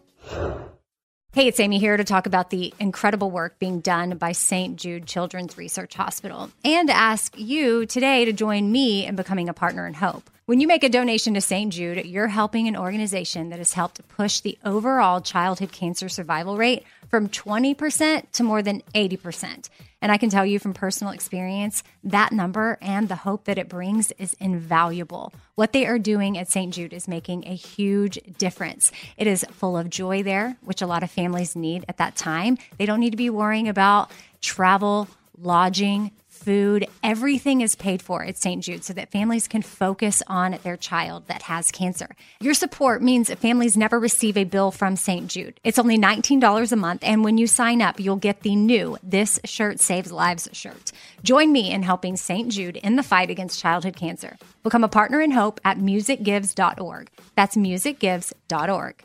Hey, it's Amy here to talk about the incredible work being done by Saint Jude Children's Research Hospital and to ask you today to join me in becoming a partner in hope. When you make a donation to Saint Jude, you're helping an organization that has helped push the overall childhood cancer survival rate from twenty percent to more than eighty percent. And I can tell you from personal experience, that number and the hope that it brings is invaluable. What they are doing at Saint Jude is making a huge difference. It is full of joy there, which a lot of families need at that time. They don't need to be worrying about travel, lodging, food. Everything is paid for at Saint Jude so that families can focus on their child that has cancer. Your support means that families never receive a bill from Saint Jude. It's only nineteen dollars a month, and when you sign up, you'll get the new This Shirt Saves Lives shirt. Join me in helping Saint Jude in the fight against childhood cancer. Become a partner in hope at music gives dot org. That's music gives dot org.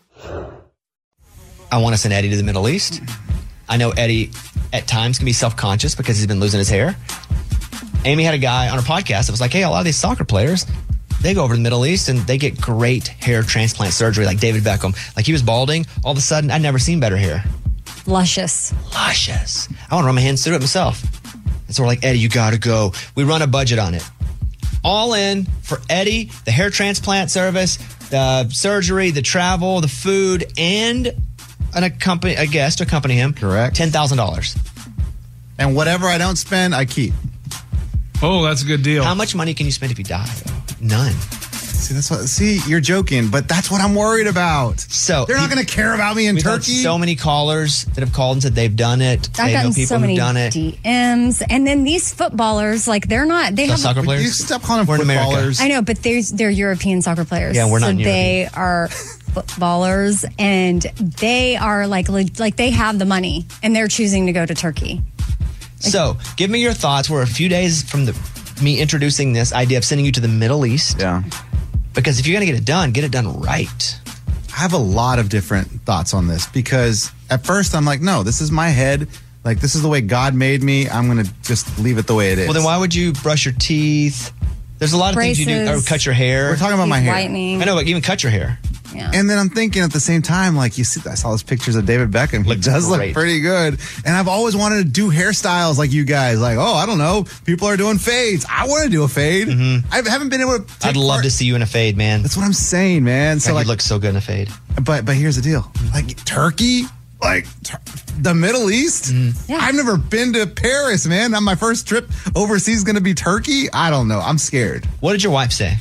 I want to send Eddie to the Middle East. I know Eddie at times can be self-conscious because he's been losing his hair. Amy had a guy on her podcast that was like, hey, a lot of these soccer players, they go over to the Middle East and they get great hair transplant surgery, like David Beckham. Like he was balding. All of a sudden, I'd never seen better hair. Luscious. Luscious. I want to run my hands through it myself. And so we're like, Eddie, you got to go. We run a budget on it. All in for Eddie, the hair transplant service, the surgery, the travel, the food, and an accompany, a guest to accompany him. Correct. ten thousand dollars. And whatever I don't spend, I keep. Oh, that's a good deal. How much money can you spend if you die? None. See, that's what. See, you're joking, but that's what I'm worried about. So they're not going to care about me in we've Turkey. Had so many callers that have called and said they've done it. I've they know gotten people so many who've done it. D Ms, and then these footballers, like they're not. They So have soccer players? You stop calling them We're in America. footballers. I know, but there's they're European soccer players. Yeah, we're not So in Europe. they are footballers, and they are like leg- like they have the money, and they're choosing to go to Turkey. So, give me your thoughts. We're a few days from the me introducing this idea of sending you to the Middle East. Yeah. Because if you're going to get it done, get it done right. I have a lot of different thoughts on this because at first I'm like, no, this is my head. Like, this is the way God made me. I'm going to just leave it the way it is. Well, then why would you brush your teeth? There's a lot of things you do. Or Braces. cut your hair. We're talking about my Teeth hair. whitening. I know, but even cut your hair. Yeah. And then I'm thinking at the same time, like, you see, I saw those pictures of David Beckham. He Looks does great. look pretty good. And I've always wanted to do hairstyles like you guys. Like, oh, I don't know. People are doing fades. I want to do a fade. Mm-hmm. I haven't been able to take I'd love part- to see you in a fade, man. That's what I'm saying, man. So, God, like, you look so good in a fade. but but here's the deal. Like, Turkey, like, tur- the Middle East. Mm-hmm. Yeah. I've never been to Paris, man. Now my first trip overseas is going to be Turkey. I don't know. I'm scared. What did your wife say?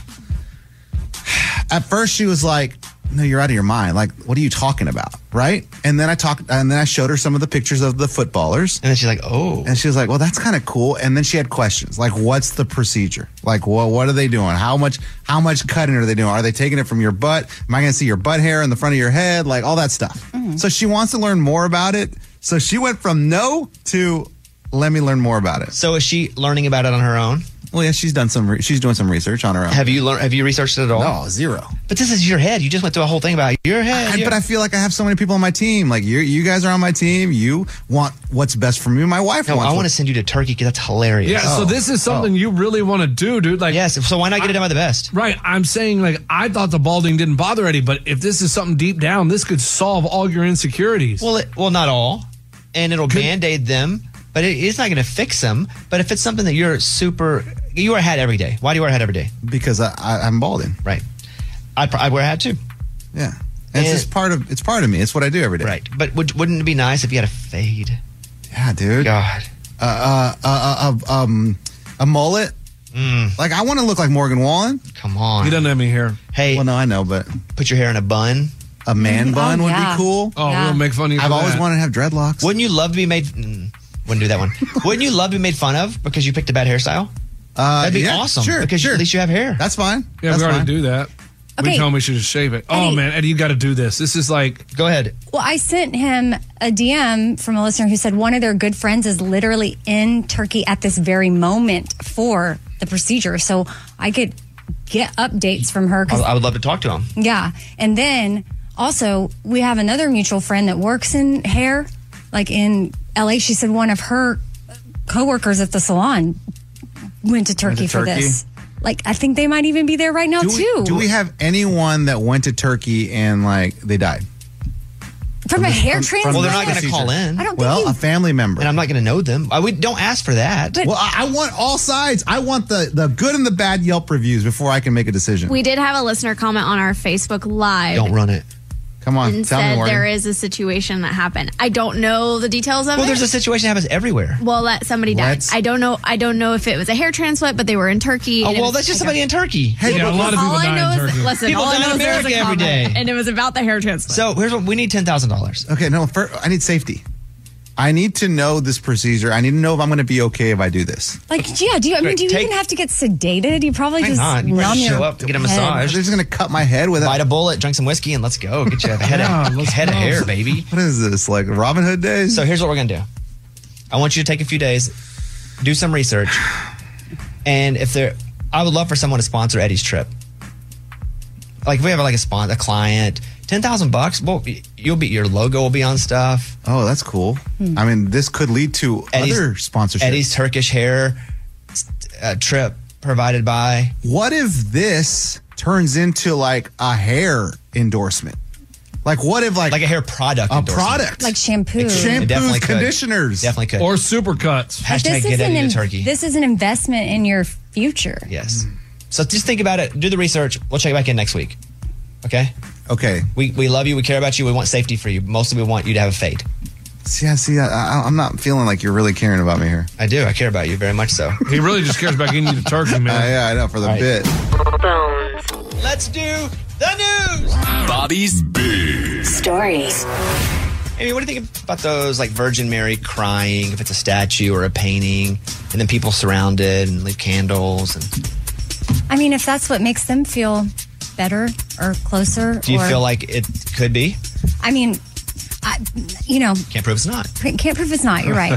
At first, she was like, no, you're out of your mind. Like, what are you talking about? Right? And then I talked, and then I showed her some of the pictures of the footballers. And then she's like, oh. And she was like, well, that's kind of cool. And then she had questions like, what's the procedure? Like, well, what are they doing? How much, how much cutting are they doing? Are they taking it from your butt? Am I going to see your butt hair in the front of your head? Like all that stuff. Mm-hmm. So she wants to learn more about it. So she went from no to let me learn more about it. So is she learning about it on her own? Well, yeah, she's done some, re- she's doing some research on her own. Have you learned? Have you researched it at all? No, zero. But this is your head. You just went through a whole thing about your head. I, your- but I feel like I have so many people on my team. Like you, you guys are on my team. You want what's best for me. My wife no, wants. I want to what- send you to Turkey because that's hilarious. Yeah, so Oh. this is something Oh. you really want to do, dude. Like, Yes. So why not get it done by the best? right. I'm saying, like, I thought the balding didn't bother Eddie, but if this is something deep down, this could solve all your insecurities. Well, it, well, not all, and it'll band-aid them, but it, it's not going to fix them. But if it's something that you're super, you wear a hat every day. Why do you wear a hat every day? because I, I, I'm balding. Right. I'd, pr- I'd wear a hat too. Yeah, and it's And- just part of it's part of me. It's what I do every day. Right. But would, wouldn't it be nice if you had a fade? Yeah, dude. God. Uh, uh, uh, uh, um, a mullet. Mm, Like I want to look like Morgan Wallen. come on. he doesn't have any hair. Hey, Well, no, I know, but put your hair in a bun. a man bun Oh, would yeah. be cool. Oh, Yeah. we'll make fun of you. I've for always that. wanted to have dreadlocks. Wouldn't you love to be made? Mm, wouldn't do that one. Wouldn't you love to be made fun of because you picked a bad hairstyle? Uh, That'd be yeah, awesome. Sure, because sure. at least you have hair. That's fine. Yeah, That's we already fine. do that. Okay. We told him we should just shave it. Oh, Eddie. man, Eddie, you got to do this. This is like, Go ahead. Well, I sent him a D M from a listener who said one of their good friends is literally in Turkey at this very moment for the procedure. So I could get updates from her. 'cause- I, I would love to talk to him. yeah. And then also, we have another mutual friend that works in hair, like in L A. She said one of her coworkers at the salon went to Turkey, for Turkey? this. Like, I think they might even be there right now, Do too. we, do we have anyone that went to Turkey and like they died? From a hair transplant? Well, they're not going to call in. I don't think Well, you- a family member. And I'm not going to know them. I would don't ask for that. well, I, I want all sides. I want the, the good and the bad Yelp reviews before I can make a decision. We did have a listener comment on our Facebook Live. Don't run it. Come on, and tell me, said Morgan. there is a situation that happened. I don't know the details of Well, it. there's a situation that happens everywhere. well, that somebody died. What? I don't know. I don't know if it was a hair transplant, but they were in Turkey. Oh, and it well, was- that's just I somebody in don't- Turkey. Hey, Yeah, a lot of all people I die know in is, Turkey. listen, People all I die in know is there was America a every comment, day. and it was about the hair transplant. So here's what we need: ten thousand dollars. Okay, no, for, I need safety. I need to know this procedure. I need to know if I'm going to be okay if I do this. Like, yeah, do you, I mean, do you Take- even have to get sedated? You probably Why just not? You numb probably your Show up, get a head. massage. They're just going to cut my head with Bite a bullet, drink some whiskey, and let's go. Get you a head, Yeah, of, let's head of go. hair, baby. What is this, like Robin Hood days? So here's what we're going to do. I want you to take a few days, do some research, and if there, I would love for someone to sponsor Eddie's trip. Like if we have like a sponsor, a client, ten thousand bucks. Well, you'll be your logo will be on stuff. Oh, that's cool. I mean, this could lead to Eddie's- other sponsorships. Eddie's Turkish hair uh, trip provided by. What if this turns into like a hair endorsement? Like what if like like a hair product? A endorsement. product. Like shampoo. It Shampoos, definitely could. conditioners. Definitely could. Or supercuts. But Hashtag this get is Eddie an to in- Turkey. This is an investment in your future. Yes. So just think about it. Do the research. We'll check back in next week. Okay? Okay. We we love you. We care about you. We want safety for you. Mostly we want you to have a fade. See, I see. I, I, I'm not feeling like you're really caring about me here. I do. I care about you very much so. He really just cares about getting you to Turkey, man. Uh, yeah, I know, for the All right. bit. Let's do the news. Bobby's Big Stories. Amy, what do you think about those like Virgin Mary crying, if it's a statue or a painting, and then people surround it and leave candles? And I mean, if that's what makes them feel better or closer. do you or, feel like it could be? I mean, I, you know, Can't prove it's not. can't prove it's not. You're right.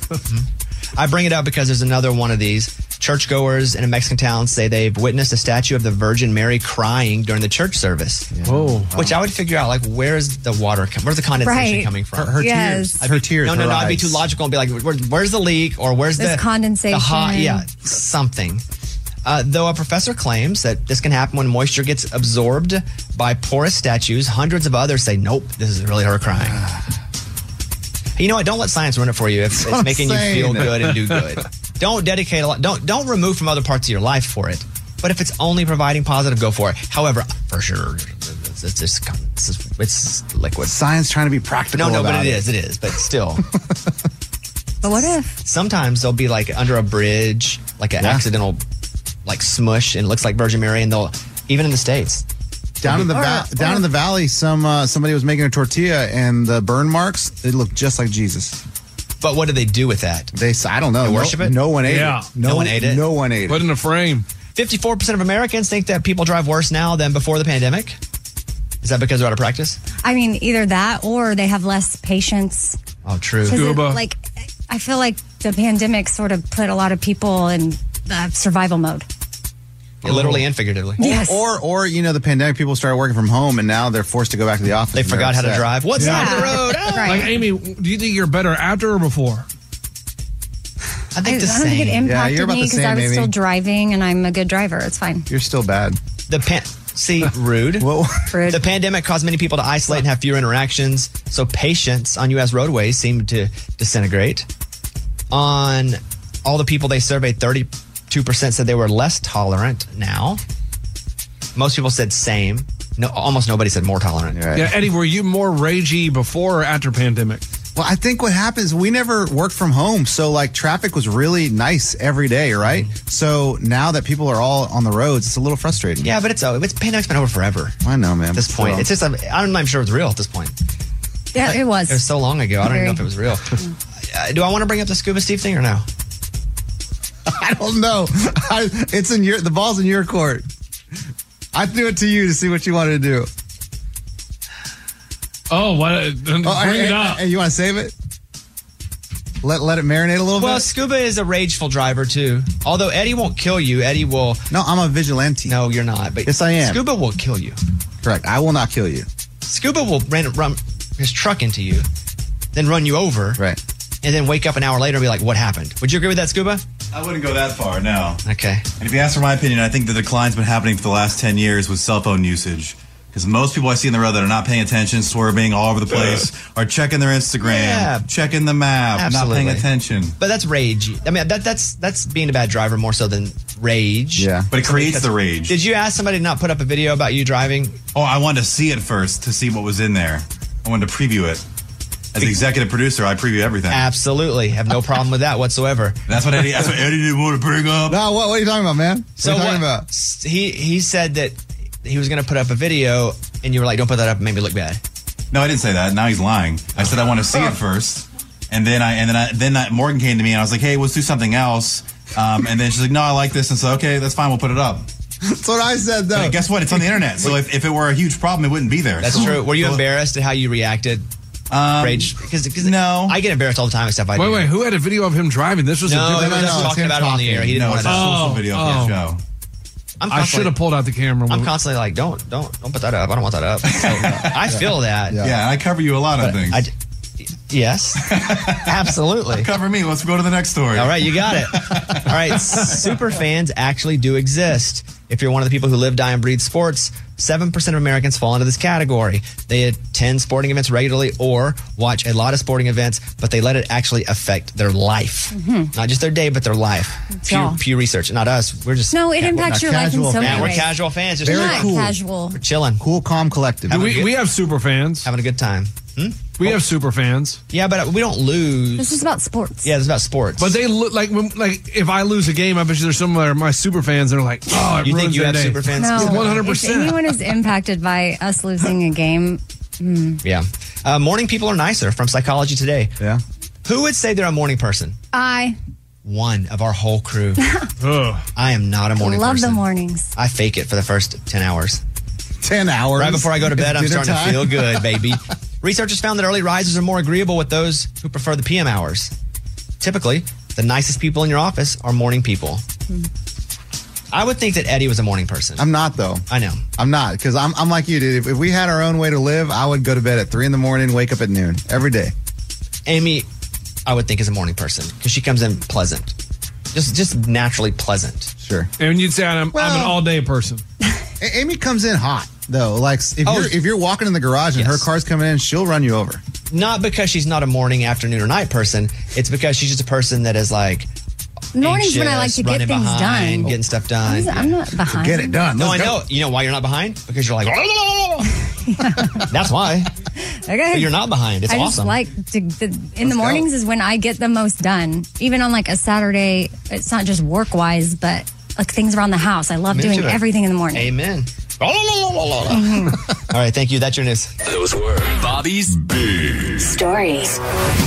I bring it up because there's another one of these. Churchgoers in a Mexican town say they've witnessed a statue of the Virgin Mary crying during the church service. Whoa. Which I would figure out, like, where's the water, com- where's the condensation Right. coming from? Her, her Yes. tears. Her tears. No, no, her no. I'd be eyes. too logical and be like, Where, where's the leak, or where's There's the condensation. The hot, yeah, something. Uh, though a professor claims that this can happen when moisture gets absorbed by porous statues, hundreds of others say, nope, this is really her crying. You know what? Don't let science ruin it for you if it's what I'm making you feel saying. good and do good. Don't dedicate a lot. Don't don't remove from other parts of your life for it. But if it's only providing positive, go for it. However, for sure, it's, it's just it's, just- it's liquid. Science trying to be practical. No, no, but about it is. It is. But still, But what if? sometimes they'll be like under a bridge, like an Yeah. accidental, like smush, and it looks like Virgin Mary, and they'll even in the States. Down in the Or- va- or- down in the valley, some uh, somebody was making a tortilla, and the burn marks they looked just like Jesus. But what do they do with that? They, s- I don't know. They no, worship it? No one ate Yeah. it. No one ate it? No one ate Put it. in a frame. fifty-four percent of Americans think that people drive worse now than before the pandemic. Is that because they're out of practice? I mean, either that or they have less patience. Oh, true. 'Cause it, Scuba. like, I feel like the pandemic sort of put a lot of people in uh, survival mode. Yeah, literally and figuratively. Yes. Or, or you know, the pandemic people started working from home, and now they're forced to go back to the office. They and they're forgot how to upset. drive. What's Yeah. on the road? Ah! Right. Like, Amy, do you think you're better after or before? I I, think the I don't think it same. Yeah, impacted you're about me the because I same, was Amy. still driving and I'm a good driver. It's fine. You're still bad. The pan- See, rude. Well, Rude. The pandemic caused many people to isolate and have fewer interactions, so patience on U S roadways seemed to disintegrate. On all the people they surveyed, thirty-two percent said they were less tolerant now. Most people said same. No, almost nobody said more tolerant. Right. Yeah, Eddie, were you more ragey before or after pandemic? Well, I think what happens, we never worked from home. So, like, traffic was really nice every day, right? Mm-hmm. So, now that people are all on the roads, it's a little frustrating. Yeah, but it's uh, it's pandemic's been over forever. I know, man. At this point, it's just I'm, I'm not even sure it's real at this point. Yeah, it was. It was so long ago. I don't even know if it was real. Mm. Uh, do I want to bring up the Scuba Steve thing or no? I don't know. I, it's in your, the ball's in your court. I threw it to you to see what you wanted to do. Oh, what? Bring Oh, hey, it hey, up. hey, you want to save it? Let let it marinate a little Well, bit? Scuba is a rageful driver too. Although Eddie won't kill you, Eddie will. No, I'm a vigilante. No, you're not. But yes, I am. Scuba will kill you. Correct. I will not kill you. Scuba will run, run his truck into you, then run you over, right, and then wake up an hour later and be like, "What happened?" Would you agree with that, Scuba? I wouldn't go that far, no. Okay. And if you ask for my opinion, I think the decline's been happening for the last ten years with cell phone usage. Because most people I see on the road that are not paying attention, swerving all over the place, are checking their Instagram, Yeah. checking the map, Absolutely. not paying attention. But that's rage. I mean, that, that's that's being a bad driver more so than rage. Yeah. But it creates the rage. Did you ask somebody to not put up a video about you driving? Oh, I wanted to see it first to see what was in there. I wanted to preview it. As the executive producer, I preview everything. Absolutely. Have no problem with that whatsoever. That's what Eddie, that's what Eddie didn't want to bring up. No, what, what are you talking about, man? What So are you talking what- about? He he said that he was going to put up a video, and you were like, "Don't put that up; it made me look bad." No, I didn't say that. Now he's lying. I said I want to see it first, and then I and then I then I, Morgan came to me and I was like, "Hey, let's do something else." Um, and then she's like, "No, I like this," and so okay, that's fine. We'll put it up. That's what I said, though. But guess what? It's on the internet. So if, if it were a huge problem, it wouldn't be there. That's So- true. Were you so- embarrassed at how you reacted? Um, Rage? Because no, I get embarrassed all the time with stuff I Wait, do. wait, who had a video of him driving? This was No, a different he was just talking about it on the air. He didn't No, want it's to. a social Oh, video oh. for the show. I'm I should have pulled out the camera. I'm constantly like, don't, don't, don't put that up. I don't want that up. So, I feel that. Yeah, I cover you a lot of things. I, yes, absolutely. Cover me. Let's go to the next story. All right, you got it. All right, super fans actually do exist. If you're one of the people who live, die, and breathe sports, seven percent of Americans fall into this category. They attend sporting events regularly or watch a lot of sporting events, but they let it actually affect their life. Mhm. Not just their day, but their life. Pew, y'all. Pew Research, not us. We're just No, it impacts your life in so many Yeah, we're ways. casual fans. Just We're Very not cool. casual. We're chilling. Cool, calm, collective. Do we, we have super fans. Having a good time. Hmm? We have super fans. Yeah, but we don't lose. This is about sports. Yeah, it's about sports. But they look like when, like if I lose a game, I bet you there's some of my super fans that are like, oh, it You think ruins you their have day. super fans? No, One hundred if percent. anyone is impacted by us losing a game, mm, Yeah. Uh, morning people are nicer from Psychology Today. Yeah. Who would say they're a morning person? I One of our whole crew. I am not a morning love person. the mornings. I fake it for the first ten hours. ten hours? Right before I go to bed, I'm Dinner starting time? to feel good, baby. Researchers found that early risers are more agreeable with those who prefer the P M hours. Typically, the nicest people in your office are morning people. I would think that Eddie was a morning person. I'm not, though. I know. I'm not, because I'm, I'm like you, dude. If, if we had our own way to live, I would go to bed at three in the morning, wake up at noon every day. Amy, I would think is a morning person because she comes in pleasant. Just just naturally pleasant. Sure. And you'd say I'm, I'm an all day person. A- Amy comes in hot, though. Like, if, Oh, you're, if you're walking in the garage and yes. her car's coming in, she'll run you over. Not because she's not a morning, afternoon, or night person. It's because she's just a person that is like Mornings when I like anxious, to get running things behind, done. getting stuff done. I'm not behind. Get it done. No, I Let's know. go. You know why you're not behind? Because you're like, that's why. Okay. But you're not behind. It's I awesome. just like to, the, in the mornings is when I get the most done. Even on like a Saturday, it's not just work wise, but like things around the house. I love Me doing too. everything in the morning. Amen. Mhm. All right, thank you. That's your news. Those were Bobby's Big Stories.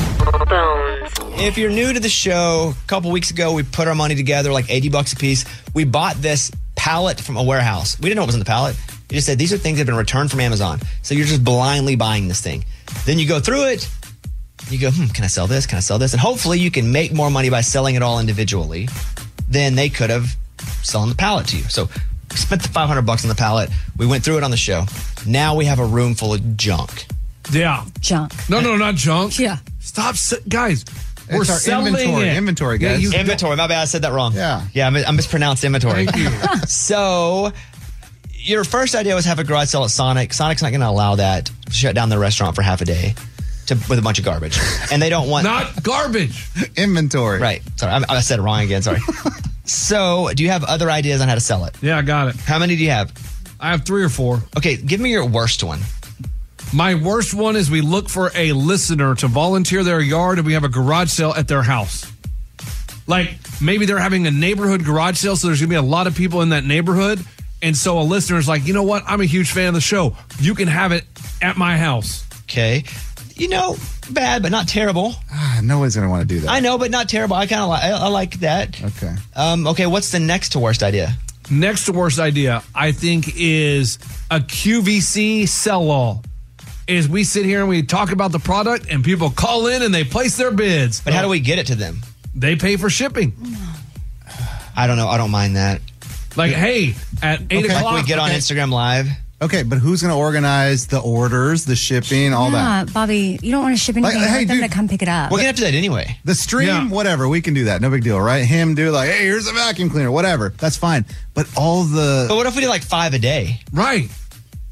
If you're new to the show, a couple weeks ago, we put our money together, like eighty bucks a piece. We bought this pallet from a warehouse. We didn't know what was in the pallet. You just said, these are things that have been returned from Amazon. So you're just blindly buying this thing. Then you go through it. You go, hmm, can I sell this? Can I sell this? And hopefully you can make more money by selling it all individually than they could have selling the pallet to you. So we spent the five hundred bucks on the pallet. We went through it on the show. Now we have a room full of junk. Yeah. Junk. No, no, not junk. Yeah. Stop, se- guys. We're It's our selling inventory. it. Inventory, Yeah, guys. you- Inventory. My bad. I said that wrong. Yeah. Yeah, I, mis- I mispronounced inventory. Thank you. So, your first idea was have a garage sale at Sonic. Sonic's not going to allow that. To shut down their restaurant for half a day to, with a bunch of garbage, and they don't want Not garbage. Inventory. right. Sorry, I, I said it wrong again. Sorry. So, do you have other ideas on how to sell it? Yeah, I got it. How many do you have? I have three or four. Okay, give me your worst one. My worst one is we look for a listener to volunteer their yard and we have a garage sale at their house. Like maybe they're having a neighborhood garage sale, so there's going to be a lot of people in that neighborhood. And so a listener is like, you know what? I'm a huge fan of the show. You can have it at my house. Okay. You know, bad, but not terrible. Ah, nobody's going to want to do that. I know, but not terrible. I kind of like I, I like that. Okay. Um, okay, what's the next to worst idea? Next to worst idea, I think, is a Q V C sell-all. Is we sit here and we talk about the product and people call in and they place their bids. But how do we get it to them? They pay for shipping. I don't know. I don't mind that. Like, hey, at eight Okay. o'clock. Like we get on okay. Instagram Live. Okay, but who's going to organize the orders, the shipping, all yeah, that? Bobby, you don't want to ship anything. Like, you hey, want them dude, to come pick it up. We're going to have to do that anyway. The stream, Yeah. whatever, we can do that. No big deal, right? Him do like, hey, here's a vacuum cleaner, whatever. That's fine. But all the But what if we did like five a day? Right.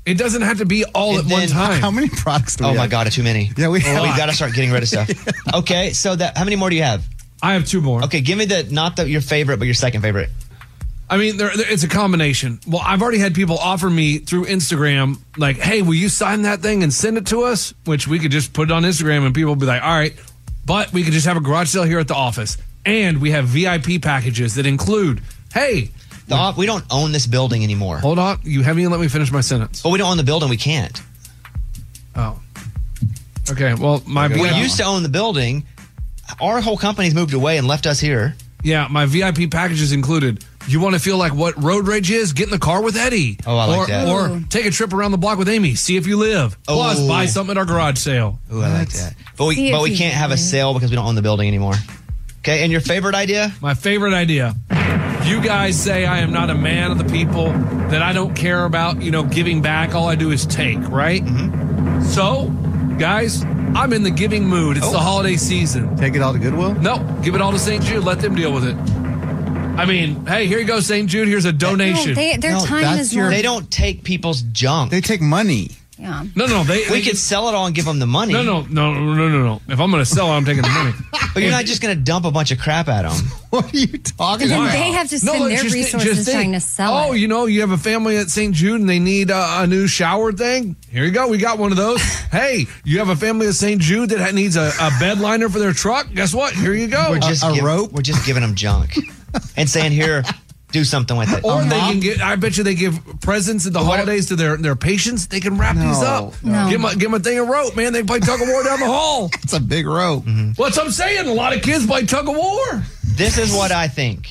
It doesn't have to be all And at one then- time. How many products do we Oh have? my God, too many. Yeah, we Oh, have. we got to start getting rid of stuff. Okay, so that how many more do you have? I have two more. Okay, give me the not the, your favorite, but your second favorite. I mean, there, there, it's a combination. Well, I've already had people offer me through Instagram, like, hey, will you sign that thing and send it to us? Which we could just put it on Instagram and people will be like, all right, but we could just have a garage sale here at the office. And we have V I P packages that include, hey, The op- we don't own this building anymore. hold on, you haven't even let me finish my sentence. But we don't own the building. We can't. Oh. Okay, well, my We V I P, used to own the building. Our whole company's moved away and left us here. yeah, my V I P packages included. You want to feel like what road rage is? Get in the car with Eddie. Oh, I like or, that. Or take a trip around the block with Amy. See if you live. Plus, Oh. buy something at our garage sale. Ooh, I like that. But we See but if we you can't have a live. sale because we don't own the building anymore. Okay, and your favorite idea? My favorite idea. You guys say I am not a man of the people, that I don't care about, you know, giving back. All I do is take, right? Mm-hmm. So, guys, I'm in the giving mood. It's Oh. the holiday season. Take it all to Goodwill? No, give it all to Saint Jude. Let them deal with it. I mean, hey, here you go, Saint Jude. Here's a donation. No, they, their No, time that's is your- more. They don't take people's junk. They take money. Yeah. no, no, they. we they could sell it all and give them the money. No, no, no, no, no, no, no. If I'm going to sell it, I'm taking the money. But you're not just going to dump a bunch of crap at them. What are you talking Then about? they have to No, spend look, their just thi- resources just think. trying to sell Oh, it. you know, you have a family at Saint Jude and they need a, a new shower thing. Here you go. We got one of those. Hey, you have a family at Saint Jude that ha- needs a, a bed liner for their truck. Guess what? Here you go. We're just a give- rope? We're just giving them junk and saying, "Here, do something with it." Or they can get, I bet you they give presents at the holidays to their, their patients. They can wrap No, these up. no. Give, them a, give them a thing of rope, man. They can play tug of war down the hall. It's a big rope. Mm-hmm. What's I'm saying? A lot of kids play tug of war. This is what I think.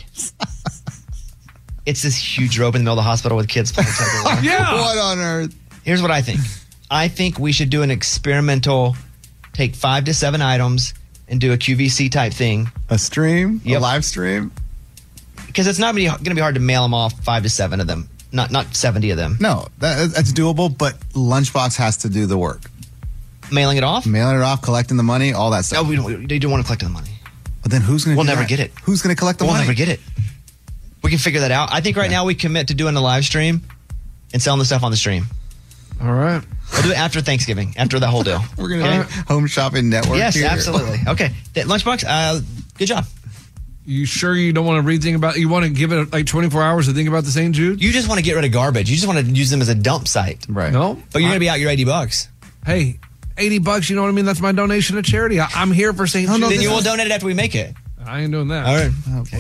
It's this huge rope in the middle of the hospital with kids playing tug of war. Yeah. What on earth? Here's what I think. I think we should do an experimental, take five to seven items and do a Q V C type thing. A stream? Yep. A live stream? Because it's not going to be hard to mail them off, five to seven of them. Not not seventy of them. No, that, that's doable, but Lunchbox has to do the work. Mailing it off? Mailing it off, collecting the money, all that stuff. No, we don't, they don't want to collect the money. But then who's going to We'll do never that? get it. Who's going to collect the We'll money? never get it. We can figure that out. I think right now we commit to doing a live stream and selling the stuff on the stream. All right. We'll do it after Thanksgiving, after the whole deal. We're going to Okay? do Home Shopping Network Yes, here. absolutely. Okay. That Lunchbox, uh, good job. You sure you don't want to rethink about, you want to give it like twenty-four hours to think about the Saint Jude? You just want to get rid of garbage. You just want to use them as a dump site. Right. No. But you're going to be out your eighty bucks. Hey, eighty bucks, you know what I mean? That's my donation to charity. I, I'm here for Saint Jude. Then you will donate it after we make it. I ain't doing that. All right.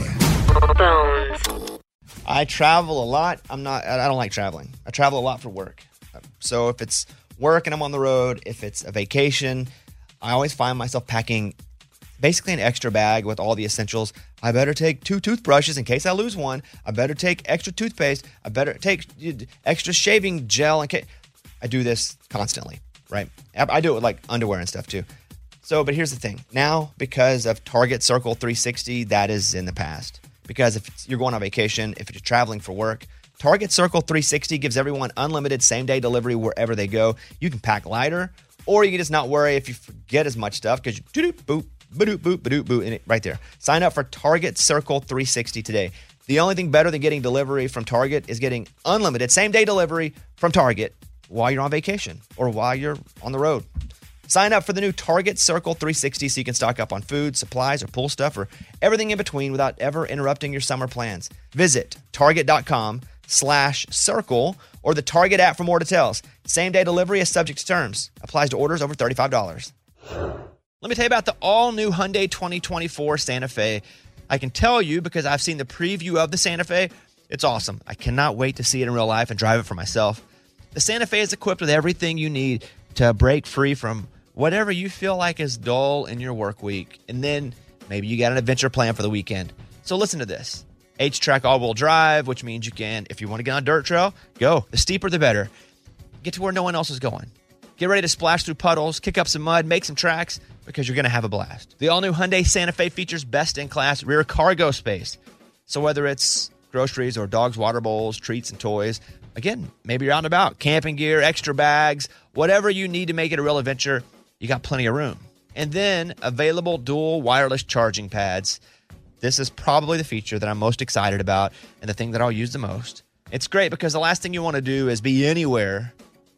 Okay. I travel a lot. I'm not, I don't like traveling. I travel a lot for work. So if it's work and I'm on the road, if it's a vacation, I always find myself packing basically an extra bag with all the essentials. I better take two toothbrushes in case I lose one. I better take extra toothpaste. I better take extra shaving gel in case. I do this constantly, right? I do it with like underwear and stuff too. So, but here's the thing. Now, because of Target Circle three sixty, that is in the past. Because if it's, you're going on vacation, if you're traveling for work, Target Circle three sixty gives everyone unlimited same-day delivery wherever they go. You can pack lighter, or you can just not worry if you forget as much stuff because you do-doop, boop, ba-doop, boop, ba-doop, boop, and it right there. Sign up for Target Circle three sixty today. The only thing better than getting delivery from Target is getting unlimited same-day delivery from Target while you're on vacation or while you're on the road. Sign up for the new Target Circle three sixty so you can stock up on food, supplies, or pool stuff, or everything in between without ever interrupting your summer plans. Visit target.com slash circle or the Target app for more details. Same-day delivery is subject to terms. Applies to orders over thirty-five dollars. Let me tell you about the all-new Hyundai twenty twenty-four Santa Fe. I can tell you because I've seen the preview of the Santa Fe. It's awesome. I cannot wait to see it in real life and drive it for myself. The Santa Fe is equipped with everything you need to break free from whatever you feel like is dull in your work week. And then maybe you got an adventure plan for the weekend. So listen to this. H-Track all-wheel drive, which means you can, if you want to get on a dirt trail, go. The steeper, the better. Get to where no one else is going. Get ready to splash through puddles, kick up some mud, make some tracks, because you're going to have a blast. The all-new Hyundai Santa Fe features best-in-class rear cargo space. So whether it's groceries or dogs' water bowls, treats, and toys, again, maybe you're out and about, camping gear, extra bags, whatever you need to make it a real adventure, you got plenty of room. And then available dual wireless charging pads. This is probably the feature that I'm most excited about and the thing that I'll use the most. It's great because the last thing you want to do is be anywhere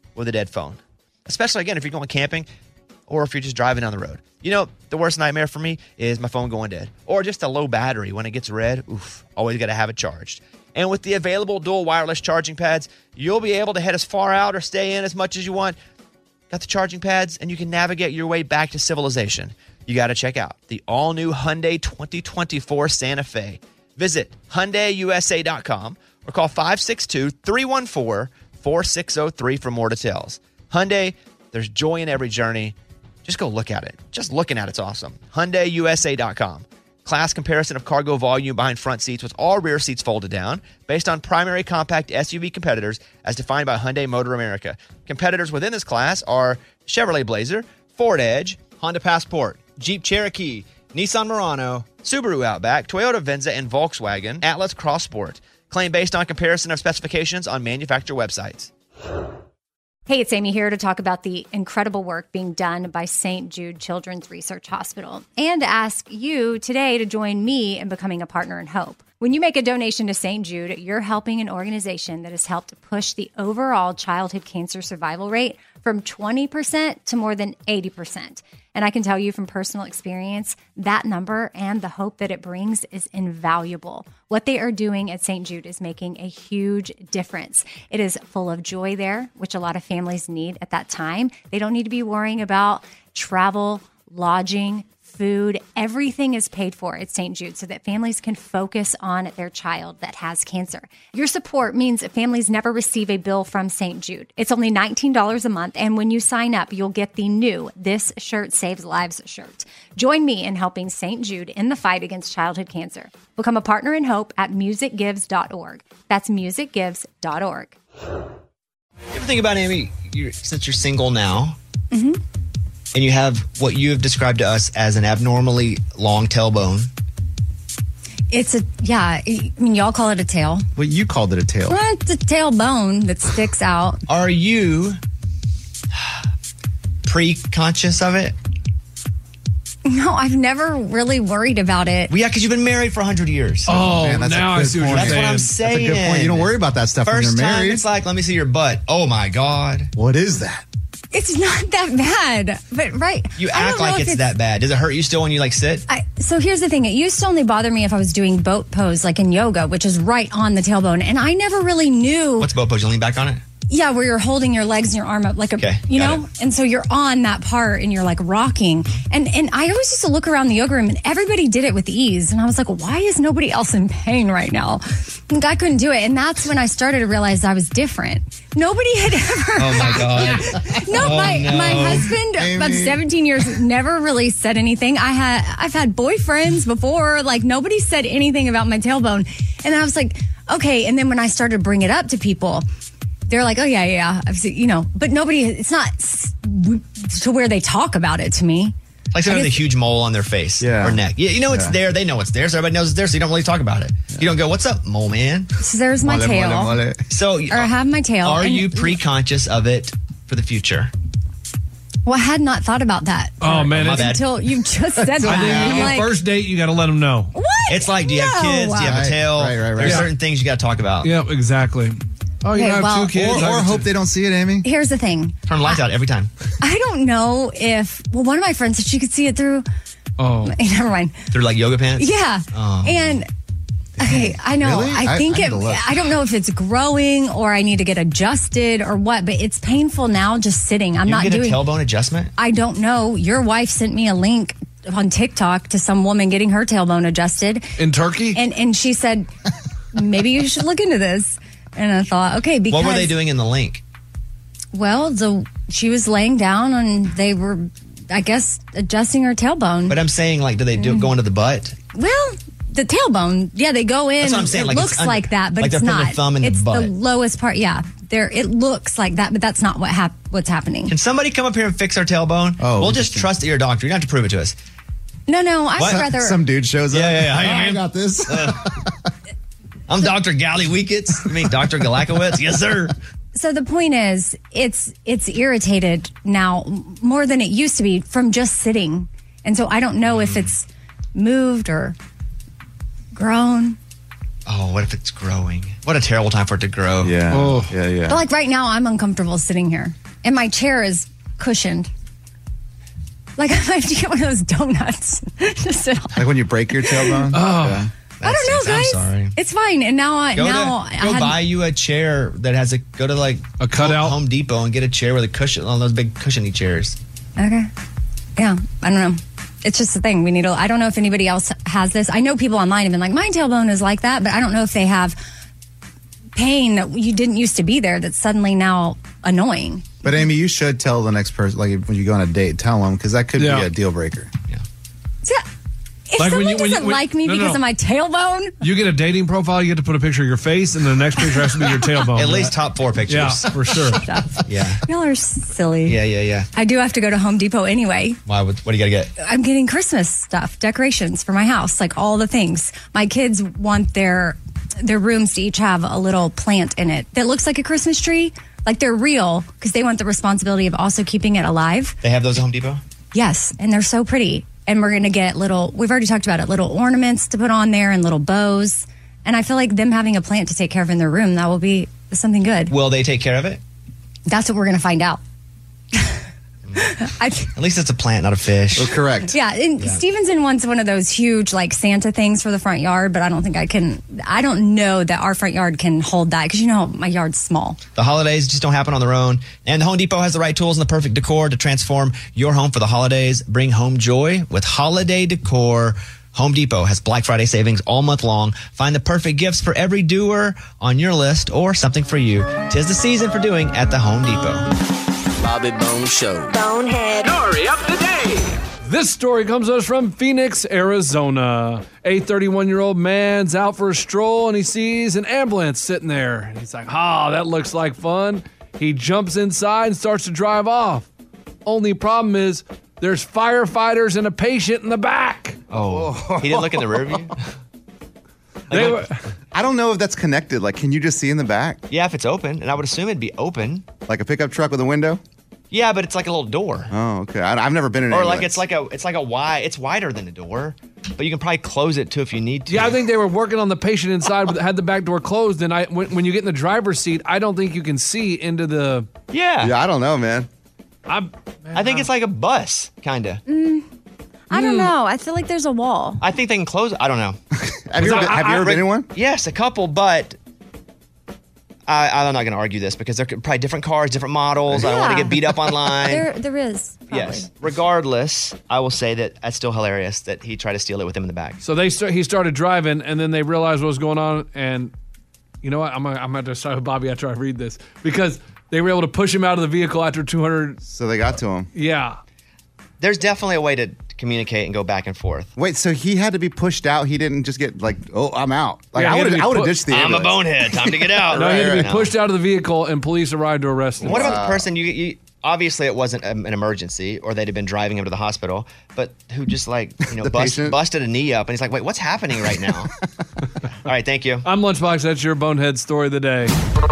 with a dead phone. Especially, again, if you're going camping or if you're just driving down the road. You know, the worst nightmare for me is my phone going dead. Or just a low battery when it gets red. Oof, always got to have it charged. And with the available dual wireless charging pads, you'll be able to head as far out or stay in as much as you want. Got the charging pads, and you can navigate your way back to civilization. You got to check out the all-new Hyundai twenty twenty-four Santa Fe. Visit Hyundai U S A dot com or call five six two, three one four, four six zero three for more details. Hyundai, there's joy in every journey. Just go look at it. Just looking at it's awesome. Hyundai U S A dot com. Class comparison of cargo volume behind front seats with all rear seats folded down based on primary compact S U V competitors as defined by Hyundai Motor America. Competitors within this class are Chevrolet Blazer, Ford Edge, Honda Passport, Jeep Cherokee, Nissan Murano, Subaru Outback, Toyota Venza, and Volkswagen Atlas Cross Sport. Claim based on comparison of specifications on manufacturer websites. Hey, it's Amy here to talk about the incredible work being done by Saint Jude Children's Research Hospital and to ask you today to join me in becoming a partner in hope. When you make a donation to Saint Jude, you're helping an organization that has helped push the overall childhood cancer survival rate from twenty percent to more than eighty percent. And I can tell you from personal experience, that number and the hope that it brings is invaluable. What they are doing at Saint Jude is making a huge difference. It is full of joy there, which a lot of families need at that time. They don't need to be worrying about travel, lodging, food. Everything is paid for at Saint Jude so that families can focus on their child that has cancer. Your support means that families never receive a bill from Saint Jude. It's only nineteen dollars a month, and when you sign up, you'll get the new This Shirt Saves Lives shirt. Join me in helping Saint Jude in the fight against childhood cancer. Become a partner in hope at music gives dot org. That's music gives dot org. You ever think about, Amy, you're, since you're single now, Mm-hmm. and you have what you have described to us as an abnormally long tailbone. It's a, yeah, I mean, y'all call it a tail. Well, you called it a tail. Well, it's a tailbone that sticks out. Are you pre-conscious of it? No, I've never really worried about it. Well, yeah, because you've been married for one hundred years. Oh, Man, that's a now good I see what point. you're That's saying. what I'm That's saying. a good point. You don't worry about that stuff First when you're time, married. it's like, let me see your butt. Oh, my God. What is that? It's not that bad, but right. You I act don't know like if it's, that bad. Does it hurt you still when you, like, sit? I, so here's the thing. It used to only bother me if I was doing boat pose, like in yoga, which is right on the tailbone. And I never really knew. What's boat pose? You lean back on it? Yeah, where you're holding your legs and your arm up like a, Okay, you got know? And so you're on that part and you're like rocking. And and I always used to look around the yoga room and everybody did it with ease. And I was like, why is nobody else in pain right now? And I couldn't do it. And that's when I started to realize I was different. Nobody had ever. Oh, my God. No, Oh, my no. my husband of Amy. seventeen years never really said anything. I had I've had boyfriends before, like nobody said anything about my tailbone. And I was like, okay. And then when I started to bring it up to people, they're like, oh yeah, yeah, I've seen, you know, but nobody, it's not s- to where they talk about it to me. Like someone with a huge mole on their face Yeah. or neck. Yeah, you know it's Yeah. there. They know it's there. So everybody knows it's there. So you don't really talk about it. You don't go, what's up, mole man? So there's my Mole, tail. mole, mole. So Or I have my tail. are and- you pre-conscious of it for the future? Well, I had not thought about that. Oh, man. My It's, bad. Until you just said that. I think I'm your like, first date, you got to let them know. what? It's like, do you have No. kids? Do you have Right, a tail? right, right, right. There's Yeah. certain things you got to talk about. Yep, exactly. Oh, you Okay, have well- two kids. Or, I or got hope two. they don't see it, Amy. Here's the thing. Turn the lights out every time. I don't know if, well, one of my friends said she could see it through, Oh. never mind. Through like yoga pants? Yeah. Oh. And okay, I know. Really? I I- think I need it to look. I don't know if it's growing or I need to get adjusted or what, but it's painful now just sitting. I'm You not get doing a tailbone adjustment? I don't know. Your wife sent me a link on TikTok to some woman getting her tailbone adjusted. In Turkey? And and she said maybe you should look into this. And I thought, okay, because What were they doing in the link? Well, the she was laying down and they were I guess adjusting her tailbone. But I'm saying, like, do they do go into the butt? Well, the tailbone, yeah, they go in. That's what I'm saying, It like, it's looks under- like that, but like it's they're putting not. the thumb in the it's butt. the lowest part. Yeah, there. It looks like that, but that's not what hap- What's happening? Can somebody come up here and fix our tailbone? Oh, we'll just trust that you're a doctor. You don't have to prove it to us. No, no. I'd What? rather. Some dude shows up. Yeah, yeah, yeah. Hi, Oh, I man. got this. I'm Doctor Galliweekitz. I mean, Doctor Galakowitz. Yes, sir. So the point is, it's it's irritated now more than it used to be from just sitting, and so I don't know if it's moved or grown. Oh, what if it's growing? What a terrible time for it to grow. Yeah. Oh. Yeah, yeah. But like right now, I'm uncomfortable sitting here, and my chair is cushioned. Like I have to get one of those donuts to sit on. Like when you break your tailbone? Oh. Yeah. I don't know, guys. I'm sorry. It's fine. And now, I Go, now to, I go had- buy you a chair that has a, go to like a cutout Home Depot and get a chair with a cushion, on those big cushiony chairs. Okay. Yeah, I don't know. It's just the thing. We need to, I don't know if anybody else has this. I know people online have been like, my tailbone is like that, but I don't know if they have pain that you didn't used to be there that's suddenly now annoying. But Amy, you should tell the next person, like when you go on a date, tell them, because that could Yeah. be a deal breaker. Yeah. If Like when someone you- when you- doesn't when- like me no, because no. of my tailbone, You get a dating profile, you get to put a picture of your face, and the next picture has to be your tailbone. At least top four pictures. Yeah, for sure. Yeah. y'all are silly. Yeah, yeah, yeah. I do have to go to Home Depot anyway. Why? What, what do you got to get? I'm getting Christmas stuff, decorations for my house, like all the things. My kids want their their rooms to each have a little plant in it that looks like a Christmas tree. Like they're real because they want the responsibility of also keeping it alive. They have those at Home Depot? Yes, and they're so pretty. And we're going to get little, we've already talked about it, little ornaments to put on there and little bows. And I feel like them having a plant to take care of in their room, that will be something good. Will they take care of it? That's what we're going to find out. I, At least it's a plant, not a fish. correct. yeah, and Yeah. Stevenson wants one of those huge like Santa things for the front yard, but I don't think I can, I don't know that our front yard can hold that because you know my yard's small. The holidays just don't happen on their own. And the Home Depot has the right tools and the perfect decor to transform your home for the holidays. Bring home joy with holiday decor. Home Depot has Black Friday savings all month long. Find the perfect gifts for every doer on your list or something for you. 'Tis the season for doing at the Home Depot. Bobby Bones Show. Bonehead. Story of the day. This story comes to us from Phoenix, Arizona. A thirty-one-year-old man's out for a stroll and he sees an ambulance sitting there. And he's like, ah, that looks like fun. He jumps inside and starts to drive off. Only problem is there's firefighters and a patient in the back. Oh, he didn't look in the rear view? They were, I don't know if that's connected. Like, can you just see in the back? Yeah, if it's open. And I would assume it'd be open. Like a pickup truck with a window? Yeah, but it's like a little door. Oh, okay. I, I've never been in an Or like ambulance. it's like a it's like a wide it's wider than a door, but you can probably close it too if you need to. yeah, I think they were working on the patient inside, but had the back door closed. And I, when, when you get in the driver's seat, I don't think you can see into the. Yeah. Yeah, I don't know, man. I'm, I think it's like a bus, kind of. Mm, I don't know. I feel like there's a wall. I think they can close it. I don't know. Have you ever, been, have you ever been in one? Yes, a couple, but I, I'm not going to argue this because they're probably different cars, different models. I don't want to Yeah. get beat up online. There, there is. Probably. Yes. Regardless, I will say that that's still hilarious that he tried to steal it with him in the back. So they start, he started driving, and then they realized what was going on. And you know what? I'm gonna, I'm going to start with Bobby after I read this because they were able to push him out of the vehicle after two hundred. So they got to him. Yeah. There's definitely a way to communicate and go back and forth. Wait, so he had to be pushed out? He didn't just get like, oh, I'm out. Like Yeah, I he had would to be I would have put- ditched the I'm a ambulance. bonehead. Time to get out. No, he had to be Right. pushed out of the vehicle, and police arrived to arrest him. What about the person you, you obviously it wasn't um, an emergency or they'd have been driving him to the hospital, but who just like, you know, The bust, patient? busted a knee up and he's like, wait, what's happening right now? All right, thank you. I'm Lunchbox. That's your bonehead story of the day.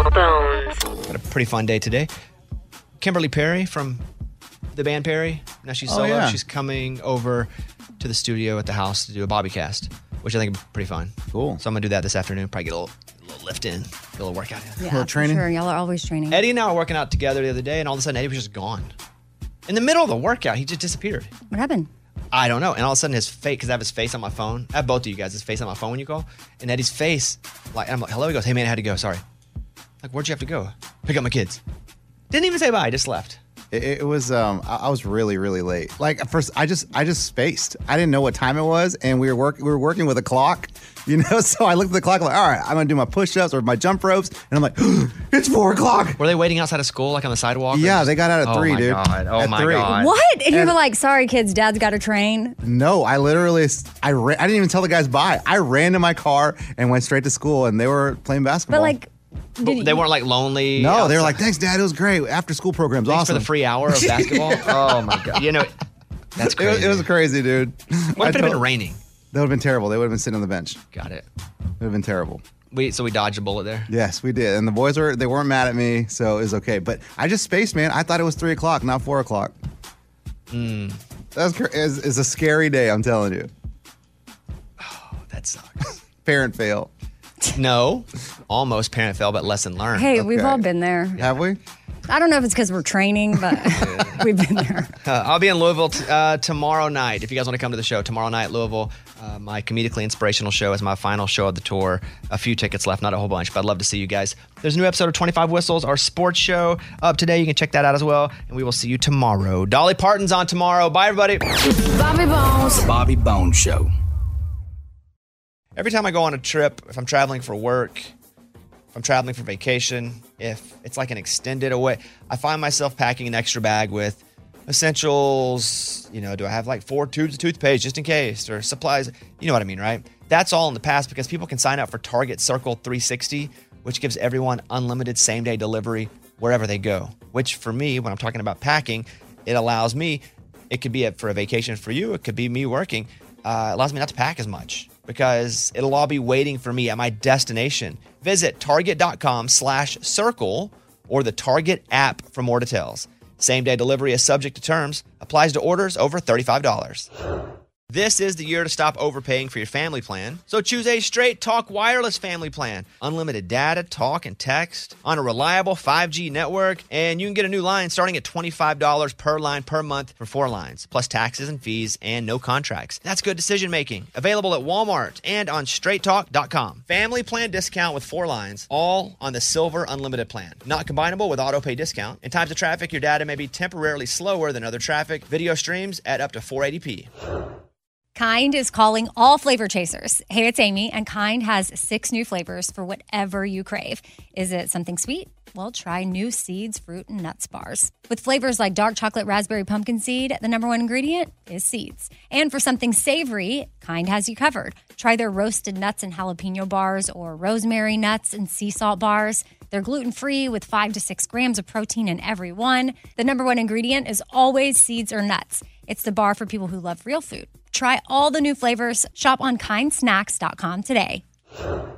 Had a pretty fun day today. Kimberly Perry from the band Perry. Now she's Oh, solo. yeah. She's coming over to the studio at the house to do a Bobby cast, which I think is pretty fun. Cool. So I'm gonna do that this afternoon. Probably get a little, a little lift in, get a little workout in. Yeah, little for training? Sure, y'all are always training. Eddie and I were working out together the other day, and all of a sudden Eddie was just gone. In the middle of the workout, he just disappeared. What happened? I don't know. And all of a sudden, his face, because I have his face on my phone. I have both of you guys, his face on my phone when you call. And Eddie's face, like, and I'm like, hello. He goes, hey, man, I had to go. Sorry. Like, where'd you have to go? Pick up my kids. Didn't even say bye. Just left. It, it was um I, I was really really late. Like at first I just I just spaced. I didn't know what time it was, and we were work we were working with a clock, you know. So I looked at the clock like, all right, I'm gonna do my push-ups or my jump ropes, and I'm like, it's four o'clock. Were they waiting outside of school, like on the sidewalk? or Yeah, just- they got out at oh three, my dude. God. Oh At my three. God. What? And, you And- were like, sorry, kids, dad's got to train. No, I literally I ran, I didn't even tell the guys bye. I ran to my car and went straight to school, and they were playing basketball. But like, But they weren't like lonely. no, they were outside? like, thanks, Dad. It was great. After school program's Thanks awesome for the free hour of basketball. Oh my God. You know, that's It was, crazy. it was crazy, dude. What if I it had been told- raining? That would have been terrible. They would have been sitting on the bench. It Got it. would have been terrible. We so we dodged a bullet there. Yes, we did. And the boys were they weren't mad at me, so it was okay. But I just spaced, man. I thought it was three o'clock, not four o'clock. Mm. That's cr- is is a scary day. I'm telling you. Oh, that sucks. Parent fail. What? No. Almost parent fail, but lesson learned. Hey, we've all been there. Have we? I don't know if it's because we're training, but we've been there. Uh, I'll be in Louisville t- uh, tomorrow night. If you guys want to come to the show, tomorrow night, Louisville, uh, my comedically inspirational show is my final show of the tour. A few tickets left, not a whole bunch, but I'd love to see you guys. There's a new episode of twenty-five Whistles, our sports show, up today. You can check that out as well, and we will see you tomorrow. Dolly Parton's on tomorrow. Bye, everybody. Bobby Bones. The Bobby Bones Show. Every time I go on a trip, if I'm traveling for work, if I'm traveling for vacation, if it's like an extended away, I find myself packing an extra bag with essentials. You know, do I have like four tubes of toothpaste just in case, or supplies? You know what I mean, right? That's all in the past because people can sign up for Target Circle three sixty, which gives everyone unlimited same-day delivery wherever they go. Which for me, when I'm talking about packing, it allows me, it could be a, for a vacation for you, it could be me working, uh, it allows me not to pack as much because it'll all be waiting for me at my destination. Visit target.com slash circle or the Target app for more details. Same-day delivery is subject to terms. Applies to orders over thirty-five dollars. This is the year to stop overpaying for your family plan. So choose a Straight Talk Wireless family plan. Unlimited data, talk, and text on a reliable five G network. And you can get a new line starting at twenty-five dollars per line per month for four lines, plus taxes and fees and no contracts. That's good decision making. Available at Walmart and on straight talk dot com. Family plan discount with four lines, all on the Silver Unlimited plan. Not combinable with auto pay discount. In times of traffic, your data may be temporarily slower than other traffic. Video streams at up to four eighty p. Kind is calling all flavor chasers. Hey, it's Amy, and Kind has six new flavors for whatever you crave. Is it something sweet? Well, try new Seeds, Fruit, and Nuts bars. With flavors like dark chocolate raspberry pumpkin seed, the number one ingredient is seeds. And for something savory, Kind has you covered. Try their roasted nuts and jalapeno bars or rosemary nuts and sea salt bars. They're gluten-free with five to six grams of protein in every one. The number one ingredient is always seeds or nuts. It's the bar for people who love real food. Try all the new flavors. Shop on kind snacks dot com today.